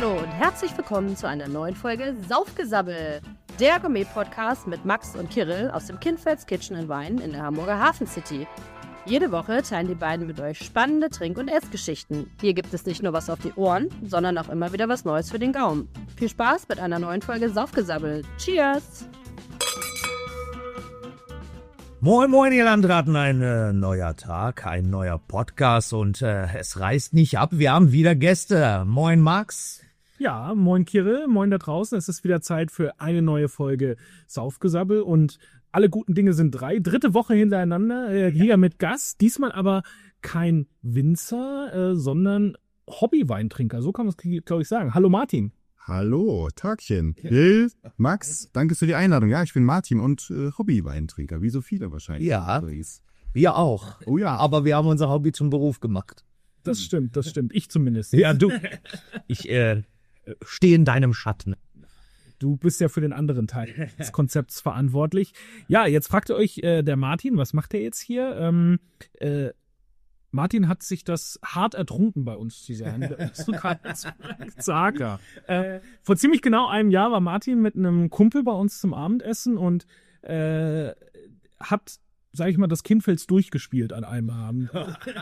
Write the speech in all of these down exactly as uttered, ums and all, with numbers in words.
Hallo und herzlich willkommen zu einer neuen Folge Saufgesabbel, der Gourmet-Podcast mit Max und Kirill aus dem Kindfelds Kitchen and Wine in der Hamburger Hafen City. Jede Woche teilen die beiden mit euch spannende Trink- und Essgeschichten. Hier gibt es nicht nur was auf die Ohren, sondern auch immer wieder was Neues für den Gaumen. Viel Spaß mit einer neuen Folge Saufgesabbel. Cheers! Moin moin ihr Landratten, ein äh, neuer Tag, ein neuer Podcast und äh, es reißt nicht ab, wir haben wieder Gäste. Moin Max. Ja, moin Kirill, moin da draußen. Es ist wieder Zeit für eine neue Folge Saufgesabbel und alle guten Dinge sind drei. Dritte Woche hintereinander, äh, hier mit Gast. Diesmal aber kein Winzer, äh, sondern Hobbyweintrinker. So kann man es, glaube ich, sagen. Hallo Martin. Hallo, Tagchen. Bill, Max, danke für die Einladung. Ja, ich bin Martin und äh, Hobbyweintrinker, wie so viele wahrscheinlich. Ja, wir auch. Oh ja. Aber wir haben unser Hobby zum Beruf gemacht. Das stimmt, das stimmt. Ich zumindest. Ja, du. Ich äh, stehe in deinem Schatten. Du bist ja für den anderen Teil des Konzepts verantwortlich. Ja, jetzt fragt ihr euch, äh, der Martin, was macht er jetzt hier? Ähm, äh, Martin hat sich das hart ertrunken bei uns zu sein. Zager. Äh, vor ziemlich genau einem Jahr war Martin mit einem Kumpel bei uns zum Abendessen und äh, hat, sag ich mal, das Kindfels durchgespielt an einem Abend.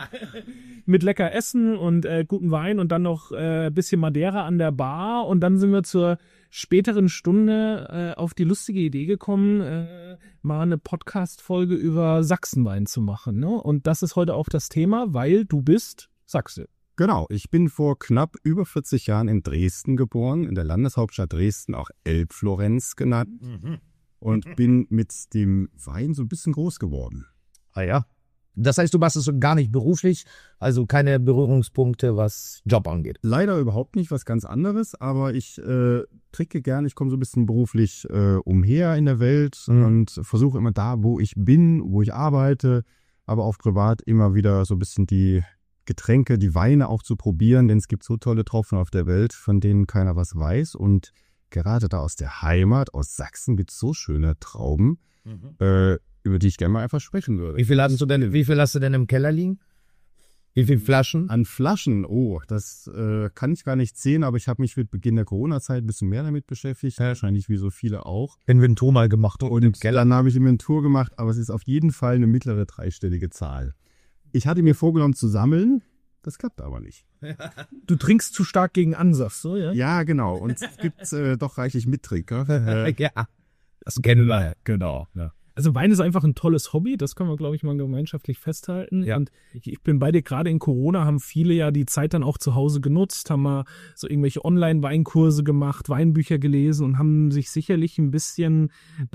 Mit lecker Essen und äh, guten Wein und dann noch ein äh, bisschen Madeira an der Bar. Und dann sind wir zur späteren Stunde äh, auf die lustige Idee gekommen, äh, mal eine Podcast-Folge über Sachsenwein zu machen. Ne? Und das ist heute auch das Thema, weil du bist Sachse. Genau, ich bin vor knapp über vierzig Jahren in Dresden geboren, in der Landeshauptstadt Dresden, auch Elbflorenz genannt. Mhm. Und bin mit dem Wein so ein bisschen groß geworden. Ah ja. Das heißt, du machst es gar nicht beruflich, also keine Berührungspunkte, was Job angeht. Leider überhaupt nicht, was ganz anderes, aber ich äh, trinke gerne, ich komme so ein bisschen beruflich äh, umher in der Welt mhm. und versuche immer da, wo ich bin, wo ich arbeite, aber auch privat immer wieder so ein bisschen die Getränke, die Weine auch zu probieren, denn es gibt so tolle Tropfen auf der Welt, von denen keiner was weiß und gerade da aus der Heimat, aus Sachsen, gibt es so schöne Trauben, mhm. äh, über die ich gerne mal einfach sprechen würde. Wie viel hast du denn, wie viel hast du denn im Keller liegen? Wie viele Flaschen? An Flaschen, oh, das äh, kann ich gar nicht sehen, aber ich habe mich mit Beginn der Corona-Zeit ein bisschen mehr damit beschäftigt, ja. Wahrscheinlich wie so viele auch. Inventur mal gemacht. Und im Keller habe ich Inventur gemacht, aber es ist auf jeden Fall eine mittlere dreistellige Zahl. Ich hatte mir vorgenommen zu sammeln, das klappt aber nicht. Du trinkst zu stark gegen Ansatz, so, ja? Ja, genau. Und es gibt äh, doch reichlich Mittrinker. Ja, das kennen wir. Genau. Ja. Also Wein ist einfach ein tolles Hobby, das können wir, glaube ich, mal gemeinschaftlich festhalten. Ja. Und ich, ich bin bei dir, gerade in Corona haben viele ja die Zeit dann auch zu Hause genutzt, haben mal so irgendwelche Online-Weinkurse gemacht, Weinbücher gelesen und haben sich sicherlich ein bisschen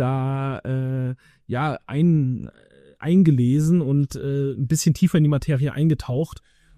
da äh, ja ein, eingelesen und äh, ein bisschen tiefer in die Materie eingetaucht.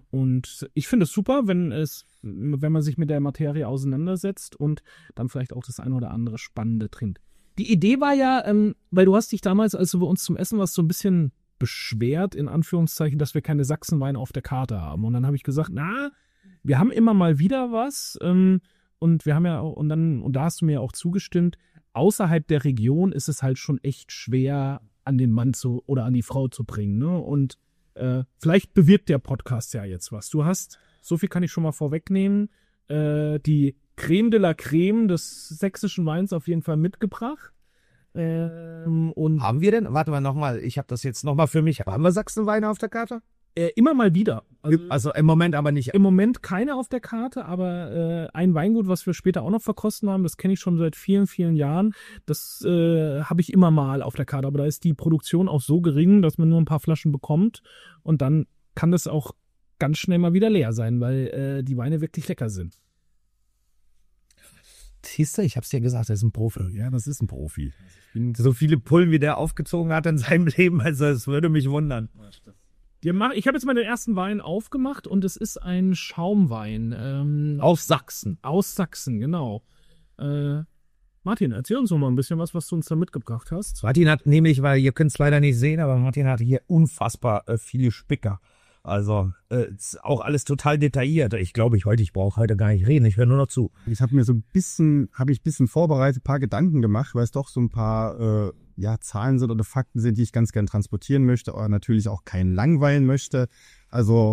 Und ich finde es super, wenn es, wenn man sich mit der Materie auseinandersetzt und dann vielleicht auch das ein oder andere Spannende trinkt. Die Idee war ja, ähm, weil du hast dich damals, als du bei uns zum Essen warst, so ein bisschen beschwert, in Anführungszeichen, dass wir keine Sachsenweine auf der Karte haben. Und dann habe ich gesagt, na, wir haben immer mal wieder was. Ähm, und wir haben ja auch, und dann, und da hast du mir ja auch zugestimmt, außerhalb der Region ist es halt schon echt schwer, an den Mann zu oder an die Frau zu bringen. Ne? Und äh, vielleicht bewirbt der Podcast ja jetzt was. Du hast, so viel kann ich schon mal vorwegnehmen, äh, die Creme de la Creme des sächsischen Weins auf jeden Fall mitgebracht. Ähm, und haben wir denn, warte mal nochmal, ich habe das jetzt nochmal für mich, haben wir Sachsenweine auf der Karte? Äh, immer mal wieder. Also, also im Moment aber nicht. Im Moment keine auf der Karte, aber äh, ein Weingut, was wir später auch noch verkosten haben, das kenne ich schon seit vielen, vielen Jahren. Das äh, habe ich immer mal auf der Karte, aber da ist die Produktion auch so gering, dass man nur ein paar Flaschen bekommt und dann kann das auch ganz schnell mal wieder leer sein, weil äh, die Weine wirklich lecker sind. Siehst du, ich hab's dir gesagt, er ist ein Profi. Ja, das ist ein Profi. So viele Pullen, wie der aufgezogen hat in seinem Leben, also es würde mich wundern. Ich habe jetzt mal den ersten Wein aufgemacht und es ist ein Schaumwein. Ähm, aus Sachsen. Aus Sachsen, genau. Äh, Martin, erzähl uns noch mal ein bisschen was, was du uns da mitgebracht hast. Martin hat nämlich, weil ihr könnt es leider nicht sehen, aber Martin hat hier unfassbar äh, viele Spicker. Also äh, ist auch alles total detailliert. Ich glaube, ich heute, ich brauche heute gar nicht reden. Ich höre nur noch zu. Ich habe mir so ein bisschen, habe ich ein bisschen vorbereitet, ein paar Gedanken gemacht, weil es doch so ein paar äh, ja Zahlen sind oder Fakten sind, die ich ganz gern transportieren möchte, aber natürlich auch keinen langweilen möchte. Also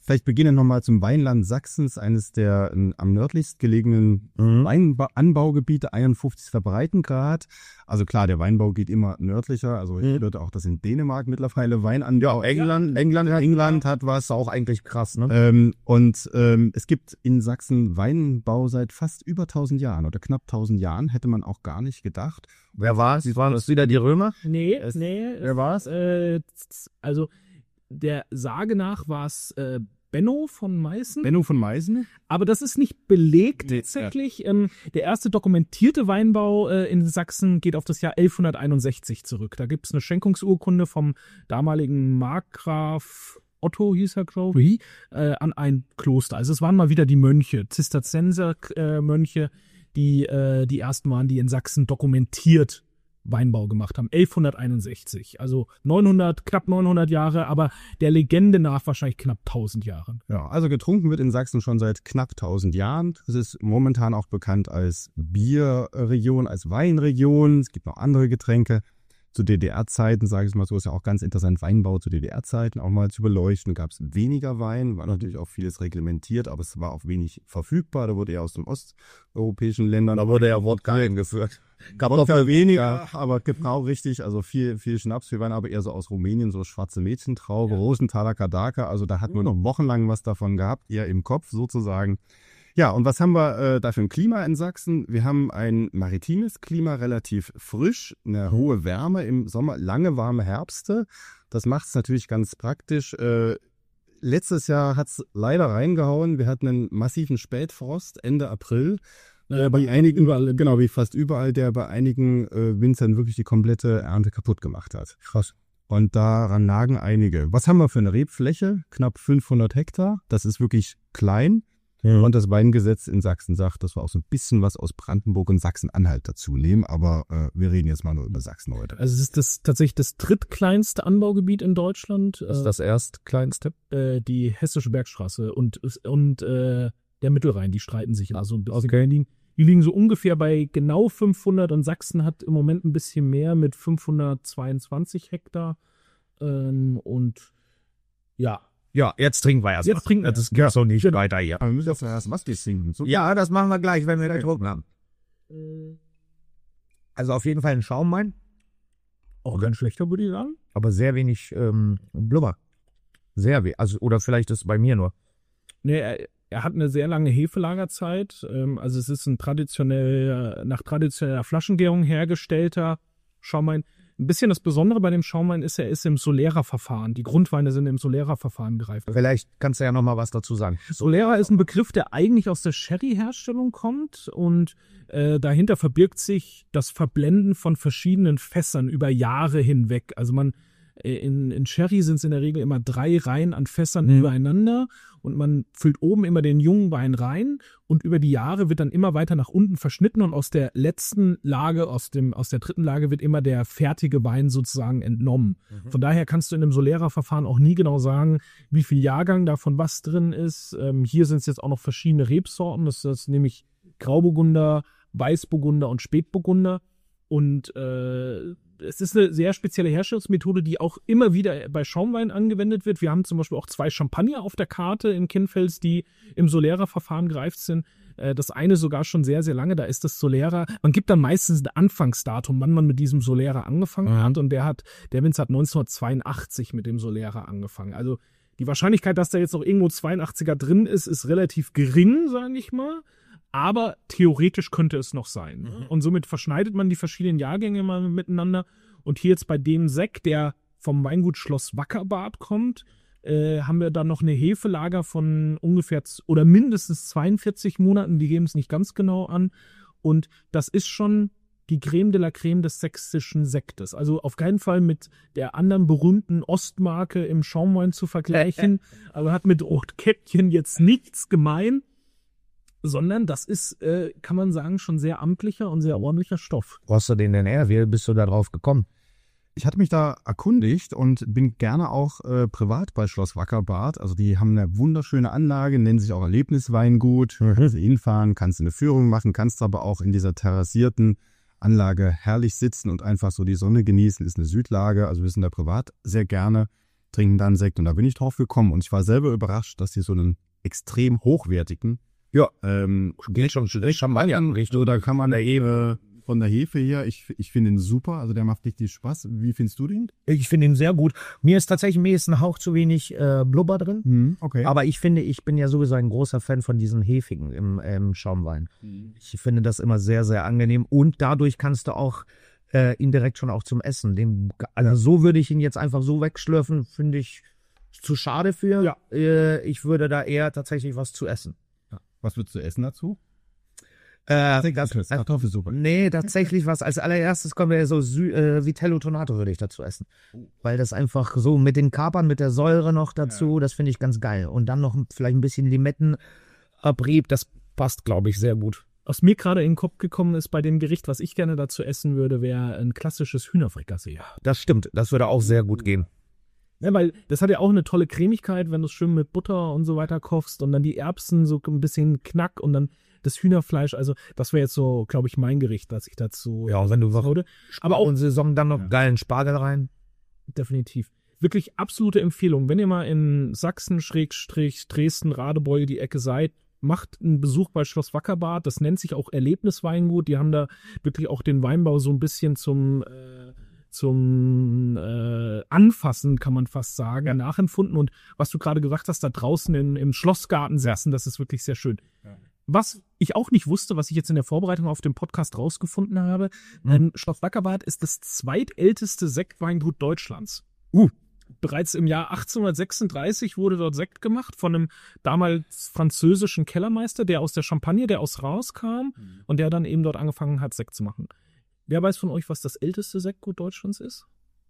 vielleicht beginnen nochmal zum Weinland Sachsens, eines der äh, am nördlichst gelegenen mhm. Weinanbaugebiete, einundfünfzigsten Breitengrad. Also klar, der Weinbau geht immer nördlicher. Also ich mhm. würde auch, dass in Dänemark mittlerweile Weinanbau. Ja, auch England, ja. England, hat, England hat was, auch eigentlich krass, ne? Ähm, und ähm, es gibt in Sachsen Weinbau seit fast über tausend Jahren oder knapp tausend Jahren, hätte man auch gar nicht gedacht. Wer war es? Waren das wieder die Römer? Nee, es, nee. Wer war es? Äh, also der Sage nach war es äh, Benno von Meißen. Benno von Meißen. Aber das ist nicht belegt nee, tatsächlich. Ja. Ähm, der erste dokumentierte Weinbau äh, in Sachsen geht auf das Jahr elfhunderteinundsechzig zurück. Da gibt es eine Schenkungsurkunde vom damaligen Markgraf Otto, hieß er, glaube ich, äh, an ein Kloster. Also es waren mal wieder die Mönche, Zisterzienser-Mönche, äh, die äh, die ersten waren, die in Sachsen dokumentiert Weinbau gemacht haben. elfhunderteinundsechzig, also neunhundert, knapp neunhundert Jahre, aber der Legende nach wahrscheinlich knapp tausend Jahre. Ja, also getrunken wird in Sachsen schon seit knapp tausend Jahren. Es ist momentan auch bekannt als Bierregion, als Weinregion. Es gibt noch andere Getränke. Zu D D R-Zeiten, sage ich mal so, ist ja auch ganz interessant, Weinbau zu D D R-Zeiten auch mal zu beleuchten. Gab es weniger Wein, war natürlich auch vieles reglementiert, aber es war auch wenig verfügbar. Da wurde eher aus den osteuropäischen Ländern. Da wurde ja Wodka eingeführt. Gab doch weniger, aber genau richtig. Also viel, viel Schnaps, viel Wein, aber eher so aus Rumänien, so schwarze Mädchentraube, ja. Rosenthaler Kadaka. Also da hatten wir noch wochenlang was davon gehabt, eher im Kopf sozusagen. Ja, und was haben wir äh, da für ein Klima in Sachsen? Wir haben ein maritimes Klima, relativ frisch, eine hohe Wärme im Sommer, lange warme Herbste. Das macht es natürlich ganz praktisch. Äh, letztes Jahr hat es leider reingehauen. Wir hatten einen massiven Spätfrost Ende April. Äh, bei einigen, überall, genau wie fast überall, der bei einigen äh, Winzern wirklich die komplette Ernte kaputt gemacht hat. Krass. Und daran nagen einige. Was haben wir für eine Rebfläche? Knapp fünfhundert Hektar. Das ist wirklich klein. Ja. Und das Weingesetz in Sachsen sagt, dass wir auch so ein bisschen was aus Brandenburg und Sachsen-Anhalt dazu nehmen. Aber äh, wir reden jetzt mal nur über Sachsen heute. Also es ist das tatsächlich das drittkleinste Anbaugebiet in Deutschland. Das ist das erstkleinste? Äh, die Hessische Bergstraße und, und äh, der Mittelrhein, die streiten sich also ein bisschen. Okay. Die, die liegen so ungefähr bei genau fünfhundert und Sachsen hat im Moment ein bisschen mehr mit fünfhundertzweiundzwanzig Hektar. Ähm, und ja, Ja, jetzt trinken wir erst Jetzt mal. trinken wir. Das geht so nicht genau. weiter hier. Aber wir müssen ja erst Whisky trinken. So. Ja, das machen wir gleich, wenn wir getrunken haben. Also auf jeden Fall ein Schaumwein. Auch ganz schlechter, würde ich sagen. Aber sehr wenig ähm, Blubber. Sehr wenig. Also, oder vielleicht ist es bei mir nur. Nee, er, er hat eine sehr lange Hefelagerzeit. Ähm, also es ist ein traditionell, nach traditioneller Flaschengärung hergestellter Schaumwein. Ein bisschen das Besondere bei dem Schaumwein ist, er ist im Solera-Verfahren. Die Grundweine sind im Solera-Verfahren gereift. Vielleicht kannst du ja noch mal was dazu sagen. Solera ist ein Begriff, der eigentlich aus der Sherry-Herstellung kommt und äh, dahinter verbirgt sich das Verblenden von verschiedenen Fässern über Jahre hinweg. Also man in, in Sherry sind es in der Regel immer drei Reihen an Fässern mhm. übereinander und man füllt oben immer den jungen Wein rein und über die Jahre wird dann immer weiter nach unten verschnitten und aus der letzten Lage, aus dem aus der dritten Lage wird immer der fertige Wein sozusagen entnommen. Mhm. Von daher kannst du in dem Solera-Verfahren auch nie genau sagen, wie viel Jahrgang davon was drin ist. Ähm, hier sind es jetzt auch noch verschiedene Rebsorten, das ist nämlich Grauburgunder, Weißburgunder und Spätburgunder und äh, es ist eine sehr spezielle Herstellungsmethode, die auch immer wieder bei Schaumwein angewendet wird. Wir haben zum Beispiel auch zwei Champagner auf der Karte in Kinnfels, die im Solera-Verfahren gereift sind. Das eine sogar schon sehr, sehr lange. Da ist das Solera. Man gibt dann meistens ein Anfangsdatum, wann man mit diesem Solera angefangen ja. hat. Und der hat, der Winzer hat neunzehnhundertzweiundachtzig mit dem Solera angefangen. Also die Wahrscheinlichkeit, dass da jetzt noch irgendwo zweiundachtziger drin ist, ist relativ gering, sage ich mal. Aber theoretisch könnte es noch sein. Mhm. Und somit verschneidet man die verschiedenen Jahrgänge mal miteinander. Und hier jetzt bei dem Sekt, der vom Weingut Schloss Wackerbad kommt, äh, haben wir dann noch eine Hefelager von ungefähr z- oder mindestens zweiundvierzig Monaten. Die geben es nicht ganz genau an. Und das ist schon die Creme de la Creme des sächsischen Sektes. Also auf keinen Fall mit der anderen berühmten Ostmarke im Schaumwein zu vergleichen. Aber hat mit Rotkäppchen jetzt nichts gemein. Sondern das ist, äh, kann man sagen, schon sehr amtlicher und sehr ordentlicher Stoff. Wo hast du den denn her? Wie bist du da drauf gekommen? Ich hatte mich da erkundigt und bin gerne auch äh, privat bei Schloss Wackerbad. Also die haben eine wunderschöne Anlage, nennen sich auch Erlebnisweingut. Mhm. Kannst du hinfahren, kannst eine Führung machen, kannst aber auch in dieser terrassierten Anlage herrlich sitzen und einfach so die Sonne genießen. Ist eine Südlage, also wir sind da privat sehr gerne. trinken dann Sekt und da bin ich drauf gekommen und ich war selber überrascht, dass die so einen extrem hochwertigen, Ja, ähm, geht schon Champagner. so, da kann man äh, von der Hefe her, ich, ich finde ihn super, also der macht richtig Spaß. Wie findest du den? Ich finde ihn sehr gut. Mir ist tatsächlich mir ist ein Hauch zu wenig äh, Blubber drin. Hm, okay. Aber ich finde, ich bin ja sowieso ein großer Fan von diesen Hefigen im, im Schaumwein. Mhm. Ich finde das immer sehr, sehr angenehm. Und dadurch kannst du auch äh, indirekt schon auch zum Essen. Den, also so würde ich ihn jetzt einfach so wegschlürfen, finde ich zu schade für. Ja. Äh, ich würde da eher tatsächlich was zu essen. Was würdest du essen dazu? Äh, das, Das Kartoffelsuppe. Nee, tatsächlich was. Als allererstes kommen wir so Sü- äh, Vitello Tonato würde ich dazu essen. Weil das einfach so mit den Kapern, mit der Säure noch dazu, das finde ich ganz geil. Und dann noch vielleicht ein bisschen Limettenabrieb, das passt, glaube ich, sehr gut. Was mir gerade in den Kopf gekommen ist bei dem Gericht, was ich gerne dazu essen würde, wäre ein klassisches Hühnerfrikassee. Das stimmt, das würde auch sehr gut gehen. Ja, weil das hat ja auch eine tolle Cremigkeit, wenn du es schön mit Butter und so weiter kochst und dann die Erbsen so ein bisschen Knack und dann das Hühnerfleisch. Also das wäre jetzt so, glaube ich, mein Gericht, das ich dazu Ja, und wenn du würde. aber auch in auch Saison dann noch Ja. geilen Spargel rein. definitiv. Wirklich absolute Empfehlung. Wenn ihr mal in Sachsen, Schrägstrich, Dresden, Radebeul die Ecke seid, macht einen Besuch bei Schloss Wackerbad. Das nennt sich auch Erlebnisweingut. Die haben da wirklich auch den Weinbau so ein bisschen zum äh, zum äh, Anfassen, kann man fast sagen, nachempfunden. Und was du gerade gesagt hast, da draußen in, im Schlossgarten sitzen, das ist wirklich sehr schön. Ja. Was ich auch nicht wusste, was ich jetzt in der Vorbereitung auf den Podcast rausgefunden habe, Mhm. ähm, Schloss Wackerbad ist das zweitälteste Sektweingut Deutschlands. Uh. Bereits im Jahr achtzehnhundertsechsunddreißig wurde dort Sekt gemacht von einem damals französischen Kellermeister, der aus der Champagne, der aus Reims kam und der dann eben dort angefangen hat, Sekt zu machen. Wer weiß von euch, was das älteste Sektgut Deutschlands ist?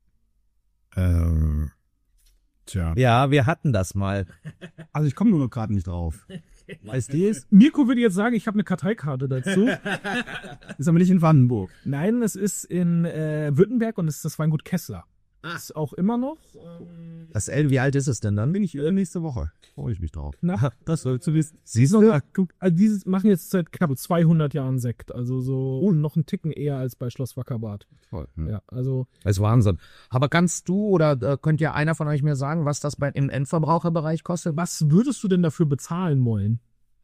Ähm, tja. Ja, wir hatten das mal. Also ich komme nur gerade nicht drauf. Weißt du es? Mirko würde jetzt sagen, ich habe eine Karteikarte dazu. Ist aber nicht in Wandenburg. Nein, es ist in äh, Württemberg und es ist das Weingut Kessler. Ist auch immer noch. Ähm, Das L, wie alt ist es denn dann? Bin ich äh, nächste Woche. Freue ich mich drauf. na, Das sollst du wissen. Siehst du? ja, guck, also dieses machen jetzt seit knapp zweihundert Jahren Sekt. Also so noch einen Ticken eher als bei Schloss Wackerbad. Toll. Ja. Ja, also Das ist Wahnsinn. Aber kannst du oder äh, könnt ja einer von euch mir sagen, was das bei, im Endverbraucherbereich kostet? was würdest du denn dafür bezahlen wollen?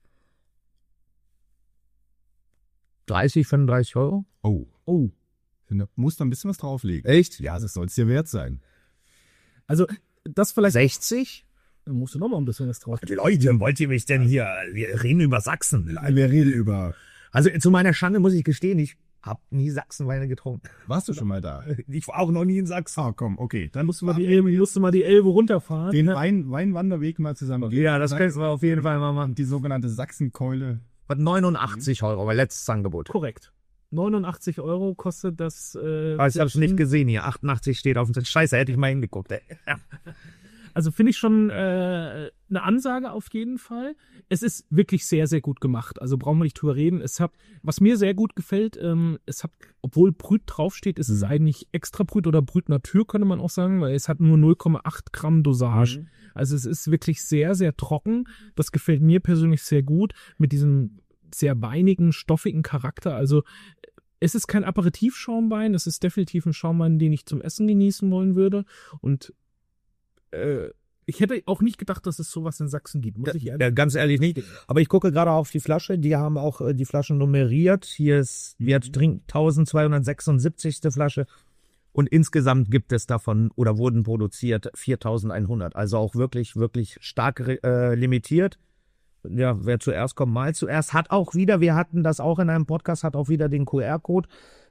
dreißig, fünfunddreißig Euro? Oh. Oh. Du musst da ein bisschen was drauflegen. Echt? Ja, das soll es dir wert sein. Also das vielleicht. sechzig? Dann musst du noch mal ein bisschen was drauf. Leute, wollt ihr mich denn hier? Wir reden über Sachsen. Wir reden über. Also zu meiner Schande muss ich gestehen, ich habe nie Sachsenweine getrunken. Warst du schon mal da? Ich war auch noch nie in Sachsen. Ah, komm, okay. Dann musst du mal Die Elbe, musst du mal die Elbe runterfahren. den Wein, Weinwanderweg mal zusammen gehen. Ja, das können wir auf jeden Fall mal machen. Die sogenannte Sachsenkeule. Was neunundachtzig Euro, aber letztes Angebot. Korrekt. neunundachtzig Euro kostet das. Äh, Aber ich habe es nicht gesehen hier. achtundachtzig steht auf dem Zettel. Scheiße, hätte ich mal hingeguckt. Ey. Ja. Also finde ich schon äh, eine Ansage auf jeden Fall. Es ist wirklich sehr, sehr gut gemacht. Also brauchen wir nicht drüber reden. Es hat, was mir sehr gut gefällt, ähm, es hat, obwohl Brüt draufsteht, ist es eigentlich extra Brüt oder Brüt Natur, könnte man auch sagen, weil es hat nur null Komma acht Gramm Dosage. Mhm. Also es ist wirklich sehr, sehr trocken. Das gefällt mir persönlich sehr gut mit diesem sehr weinigen, stoffigen Charakter. Also es ist kein Aperitivschaumwein, es ist definitiv ein Schaumwein, den ich zum Essen genießen wollen würde. Und äh, ich hätte auch nicht gedacht, dass es sowas in Sachsen gibt, muss ich ehrlich Ja, ganz ehrlich nicht. Aber ich gucke gerade auf die Flasche. Die haben auch äh, die Flaschen nummeriert. Hier ist Wert trinkt eintausendzweihundertsechsundsiebzig. Flasche. Und insgesamt gibt es davon oder wurden produziert viertausendeinhundert. Also auch wirklich, wirklich stark äh, limitiert. Ja, wer zuerst kommt, mal zuerst. Hat auch wieder, wir hatten das auch in einem Podcast, hat auch wieder den Q R-Code,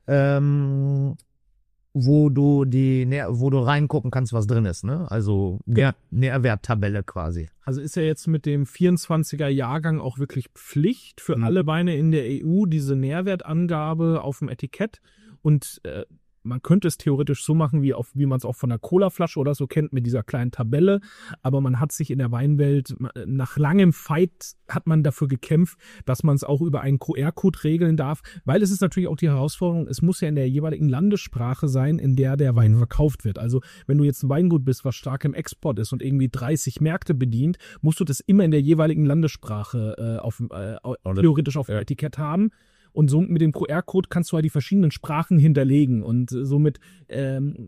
ähm, wo du die, wo du reingucken kannst, was drin ist, ne? Also Nähr, Nährwerttabelle quasi. Also ist ja jetzt mit dem vierundzwanziger Jahrgang auch wirklich Pflicht für Mhm. alle Weine in der E U, diese Nährwertangabe auf dem Etikett. Und äh, man könnte es theoretisch so machen, wie, auf, wie man es auch von der Colaflasche oder so kennt, mit dieser kleinen Tabelle. Aber man hat sich in der Weinwelt, nach langem Fight hat man dafür gekämpft, dass man es auch über einen Q R-Code regeln darf. Weil es ist natürlich auch die Herausforderung, es muss ja in der jeweiligen Landessprache sein, in der der Wein verkauft wird. Also wenn du jetzt ein Weingut bist, was stark im Export ist und irgendwie dreißig Märkte bedient, musst du das immer in der jeweiligen Landessprache äh, auf, äh, theoretisch auf dem Etikett haben. Und so mit dem Q R-Code kannst du halt die verschiedenen Sprachen hinterlegen und somit ähm,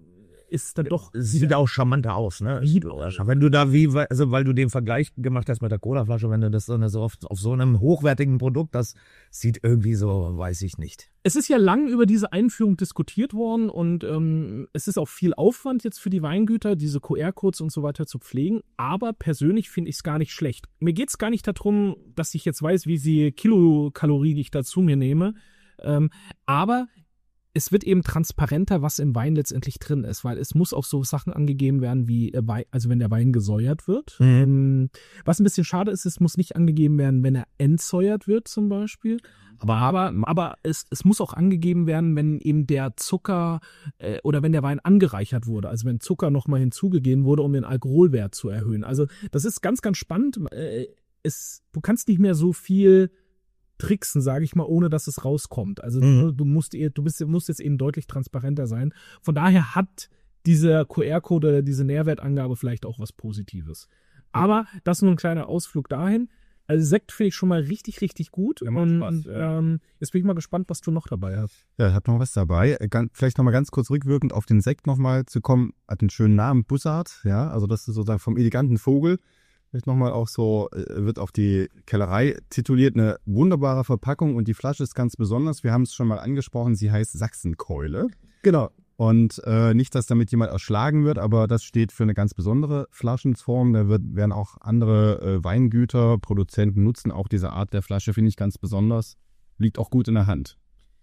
ist dann doch... Sieht auch charmanter aus, ne? Wenn du da wie, also weil du den Vergleich gemacht hast mit der Colaflasche, wenn du das so, so auf, auf so einem hochwertigen Produkt, das sieht irgendwie so, weiß ich nicht. Es ist ja lang über diese Einführung diskutiert worden und ähm, es ist auch viel Aufwand jetzt für die Weingüter, diese Q R-Codes und so weiter zu pflegen, aber persönlich finde ich es gar nicht schlecht. Mir geht es gar nicht darum, dass ich jetzt weiß, wie viel Kilokalorien ich da zu mir nehme, ähm, aber es wird eben transparenter, was im Wein letztendlich drin ist, weil es muss auch so Sachen angegeben werden, wie Wein, also wenn der Wein gesäuert wird. Mhm. Ähm, was ein bisschen schade ist, es muss nicht angegeben werden, wenn er entsäuert wird zum Beispiel. Aber, aber, aber es, es muss auch angegeben werden, wenn eben der Zucker äh, oder wenn der Wein angereichert wurde, also wenn Zucker nochmal hinzugegeben wurde, um den Alkoholwert zu erhöhen. Also das ist ganz, ganz spannend. Äh, es, du kannst nicht mehr so viel tricksen, sage ich mal, ohne dass es rauskommt. Also mhm. du musst du bist, musst jetzt eben deutlich transparenter sein. Von daher hat dieser Q R-Code oder diese Nährwertangabe vielleicht auch was Positives. Aber das ist nur ein kleiner Ausflug dahin. Also Sekt finde ich schon mal richtig, richtig gut. Ja, und Spaß, ja. ähm, jetzt bin ich mal gespannt, was du noch dabei hast. Ja, ich habe noch was dabei. Ganz, vielleicht noch mal ganz kurz rückwirkend auf den Sekt noch mal zu kommen. Hat einen schönen Namen, Bussard. Ja, also das ist sozusagen vom eleganten Vogel. Vielleicht nochmal auch so, wird auf die Kellerei tituliert, eine wunderbare Verpackung und die Flasche ist ganz besonders. Wir haben es schon mal angesprochen, sie heißt Sachsenkeule. Genau. Und äh, nicht, dass damit jemand erschlagen wird, aber das steht für eine ganz besondere Flaschenform. Da wird, werden auch andere äh, Weingüter, Produzenten nutzen auch diese Art der Flasche, finde ich ganz besonders. Liegt auch gut in der Hand.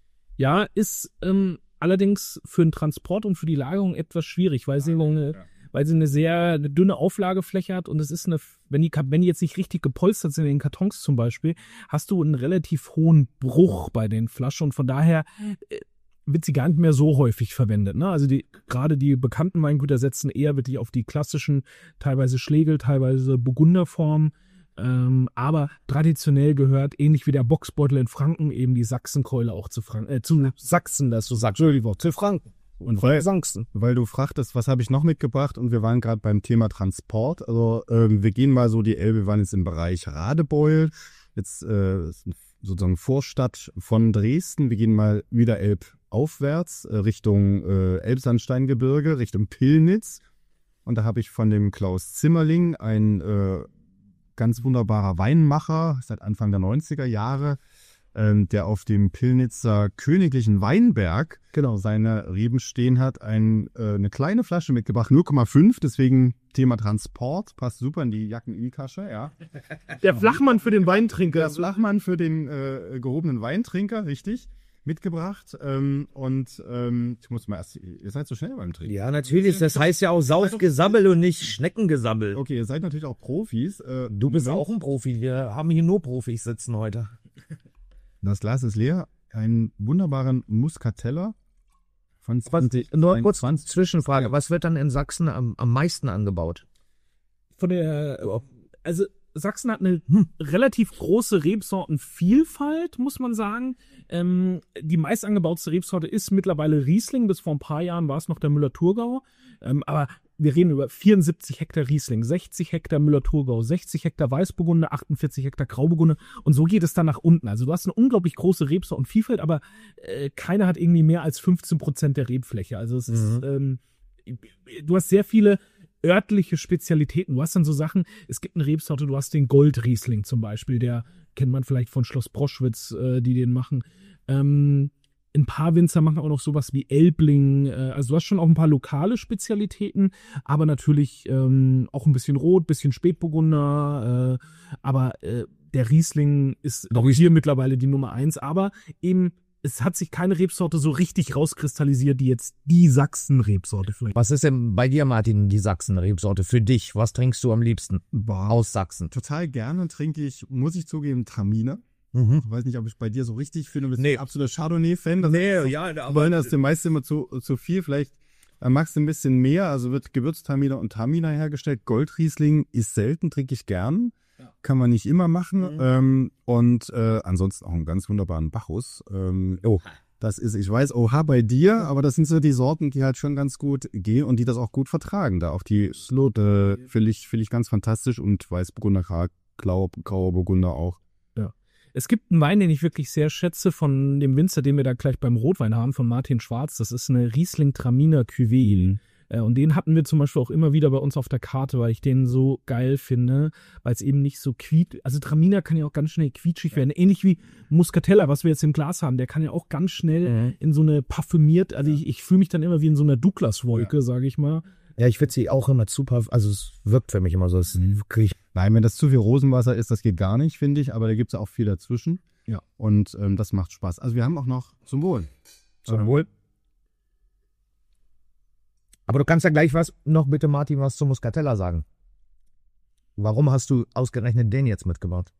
Ja, ist ähm, allerdings für den Transport und für die Lagerung etwas schwierig, weil sie eine... Ja. weil sie eine sehr eine dünne Auflagefläche hat und es ist eine, wenn die, wenn die jetzt nicht richtig gepolstert sind in den Kartons zum Beispiel, hast du einen relativ hohen Bruch bei den Flaschen und von daher äh, wird sie gar nicht mehr so häufig verwendet. Ne? Also die gerade die bekannten Weingüter setzen eher wirklich auf die klassischen, teilweise Schlegel, teilweise Burgunderformen, ähm, aber traditionell gehört, ähnlich wie der Boxbeutel in Franken, eben die Sachsenkeule auch zu Franken, äh, zu Sachsen, das du sagst, Entschuldigung, zu Franken. Und weil, weil du fragtest, was habe ich noch mitgebracht und wir waren gerade beim Thema Transport. Also äh, wir gehen mal so die Elbe, wir waren jetzt im Bereich Radebeul, jetzt äh, sozusagen Vorstadt von Dresden. Wir gehen mal wieder elbaufwärts äh, Richtung äh, Elbsandsteingebirge, Richtung Pillnitz. Und da habe ich von dem Klaus Zimmerling, ein äh, ganz wunderbarer Weinmacher seit Anfang der neunziger Jahre, Ähm, der auf dem Pillnitzer Königlichen Weinberg genau seine Reben stehen hat, ein, äh, eine kleine Flasche mitgebracht, null Komma fünf, deswegen Thema Transport, passt super in die Jacken-Ü-Tasche, ja. Der Flachmann für den Weintrinker. Der Flachmann für den äh, gehobenen Weintrinker, richtig, mitgebracht. Ähm, und ähm, ich muss mal erst, ihr seid so schnell beim Trinken. Ja, natürlich, das heißt ja auch Saufgesabbel und nicht Schneckengesabbel. Okay, ihr seid natürlich auch Profis. Äh, du bist auch ein Profi, wir haben hier nur Profis sitzen heute. Das Glas ist leer. Einen wunderbaren Muscatella von zwanzig. Nur kurz Zwischenfrage. Was wird dann in Sachsen am, am meisten angebaut? Von der, also Sachsen hat eine hm. relativ große Rebsortenvielfalt, muss man sagen. Ähm, die meist angebaute Rebsorte ist mittlerweile Riesling. Bis vor ein paar Jahren war es noch der Müller-Thurgau. Ähm, aber wir reden über vierundsiebzig Hektar Riesling, sechzig Hektar Müller-Thurgau, sechzig Hektar Weißburgunder, achtundvierzig Hektar Grauburgunder und so geht es dann nach unten. Also du hast eine unglaublich große Rebsortenvielfalt, aber äh, keiner hat irgendwie mehr als fünfzehn Prozent der Rebfläche. Also es mhm. ist, ähm, du hast sehr viele örtliche Spezialitäten. Du hast dann so Sachen, es gibt eine Rebsorte, du hast den Goldriesling zum Beispiel, der kennt man vielleicht von Schloss Broschwitz, äh, die den machen. Ähm, Ein paar Winzer machen auch noch sowas wie Elbling. Also du hast schon auch ein paar lokale Spezialitäten, aber natürlich ähm, auch ein bisschen Rot, bisschen Spätburgunder. Äh, aber äh, der Riesling ist auch hier mittlerweile die Nummer eins. Aber eben, es hat sich keine Rebsorte so richtig rauskristallisiert, die jetzt die Sachsen-Rebsorte vielleicht. Was ist denn bei dir, Martin, die Sachsen-Rebsorte für dich? Was trinkst du am liebsten Boah, aus Sachsen? Total gerne trinke ich, muss ich zugeben, Traminer. Mhm. Ich weiß nicht, ob ich bei dir so richtig finde. Du bist nee. ein absoluter Chardonnay-Fan. Nee, ja, aber wollen das den meisten immer zu, zu viel. Vielleicht äh, magst du ein bisschen mehr. Also wird Gewürztraminer und Traminer hergestellt. Goldriesling ist selten, trinke ich gern. Ja. Kann man nicht immer machen. Mhm. Ähm, und äh, ansonsten auch einen ganz wunderbaren Bacchus. Ähm, oh, das ist, ich weiß, oha bei dir, aber das sind so die Sorten, die halt schon ganz gut gehen und die das auch gut vertragen. Da auch die Slote äh, finde ich, finde ich ganz fantastisch und Weißburgunder, Grauer, Grauer Burgunder auch. Es gibt einen Wein, den ich wirklich sehr schätze, von dem Winzer, den wir da gleich beim Rotwein haben, von Martin Schwarz. Das ist eine Riesling Traminer Cuvée. Mhm. Äh, und den hatten wir zum Beispiel auch immer wieder bei uns auf der Karte, weil ich den so geil finde, weil es eben nicht so quiet, also Traminer kann ja auch ganz schnell quietschig werden, ähnlich wie Muscatella, was wir jetzt im Glas haben, der kann ja auch ganz schnell mhm. in so eine parfümiert, also ich, ich fühle mich dann immer wie in so einer Douglas-Wolke, ja. sage ich mal. Ja, ich finde sie auch immer super, also es wirkt für mich immer so, es mhm. kriegt. Nein, wenn das zu viel Rosenwasser ist, das geht gar nicht, finde ich, aber da gibt es auch viel dazwischen. Ja. Und ähm, das macht Spaß. Also wir haben auch noch zum Wohl. Zum Wohl. Aber du kannst ja gleich was, noch bitte Martin, was zu Muscatella sagen. Warum hast du ausgerechnet den jetzt mitgebracht?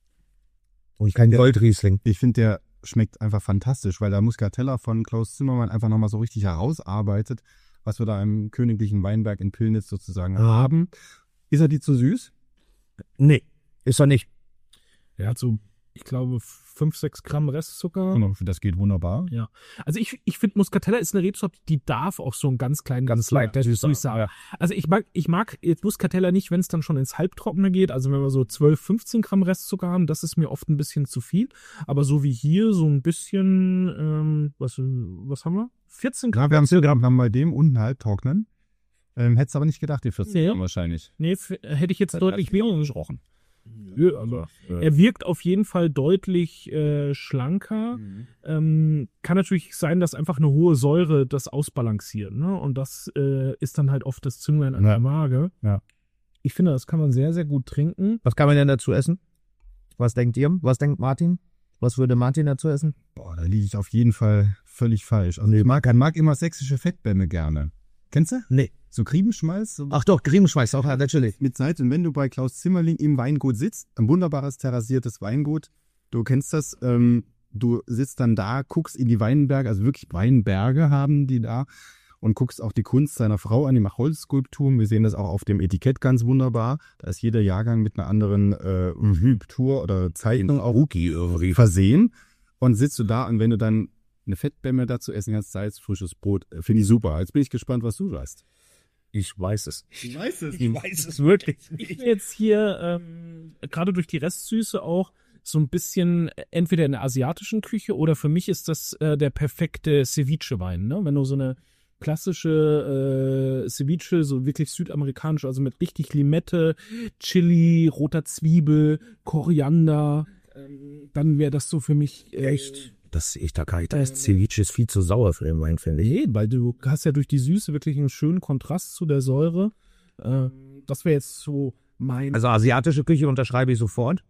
Und kein Goldriesling. Ich finde, der schmeckt einfach fantastisch, weil der Muscatella von Klaus Zimmermann einfach nochmal so richtig herausarbeitet, was wir da im königlichen Weinberg in Pillnitz sozusagen haben. Ist er die zu süß? Nee, ist er nicht. Er hat so, ich glaube, fünf, sechs Gramm Restzucker. Das geht wunderbar. Ja. Also ich, ich finde, Muscatella ist eine Rebsorte, die darf auch so einen ganz kleinen, ganz leicht süß sein. Also ich mag, ich mag jetzt Muscatella nicht, wenn es dann schon ins Halbtrockene geht. Also wenn wir so zwölf, fünfzehn Gramm Restzucker haben, das ist mir oft ein bisschen zu viel. Aber so wie hier, so ein bisschen, ähm, was, was haben wir? vierzehn Gramm. Ja, wir haben zehn Gramm bei dem und einen Halbtrocknen. Ähm, hättest aber nicht gedacht, die vierzehn Gramm nee. wahrscheinlich. Nee, hätte ich jetzt das deutlich mehr gesprochen. Nö, also er wirkt auf jeden Fall deutlich äh, schlanker. Mhm. Ähm, kann natürlich sein, dass einfach eine hohe Säure das ausbalanciert, ne? Und das äh, ist dann halt oft das Zünglein an ja. der Waage. Ja. Ich finde, das kann man sehr, sehr gut trinken. Was kann man denn dazu essen? Was denkt ihr? Was denkt Martin? Was würde Martin dazu essen? Boah, da liege ich auf jeden Fall völlig falsch. Also ich mag, ich mag immer sächsische Fettbämme gerne. Kennst du? Nee. So Griebenschmalz. So Ach doch, Griebenschmalz auch, ja, natürlich. Mit Salz. Und wenn du bei Klaus Zimmerling im Weingut sitzt, ein wunderbares terrassiertes Weingut, du kennst das, ähm, du sitzt dann da, guckst in die Weinberge, also wirklich Weinberge haben die da und guckst auch die Kunst seiner Frau an, die macht Holzskulpturen. Wir sehen das auch auf dem Etikett ganz wunderbar. Da ist jeder Jahrgang mit einer anderen äh, Skulptur oder Zeichnung auch versehen. Und sitzt du da und wenn du dann eine Fettbämme dazu essen kannst, Salz, frisches Brot, finde ich super. Jetzt bin ich gespannt, was du weißt. Ich weiß es. Ich weiß es. Ich weiß es wirklich. Ich bin jetzt hier, ähm, gerade durch die Restsüße auch, so ein bisschen entweder in der asiatischen Küche oder für mich ist das äh, der perfekte Ceviche-Wein, ne? Wenn du so eine klassische äh, Ceviche, so wirklich südamerikanisch, also mit richtig Limette, Chili, roter Zwiebel, Koriander, ähm, dann wäre das so für mich äh, echt... Das sehe ich da gar nicht. Das Ceviche ist viel zu sauer für den Wein, finde ich. Nee, weil du hast ja durch die Süße wirklich einen schönen Kontrast zu der Säure. Äh, das wäre jetzt so mein... Also asiatische Küche unterschreibe ich sofort.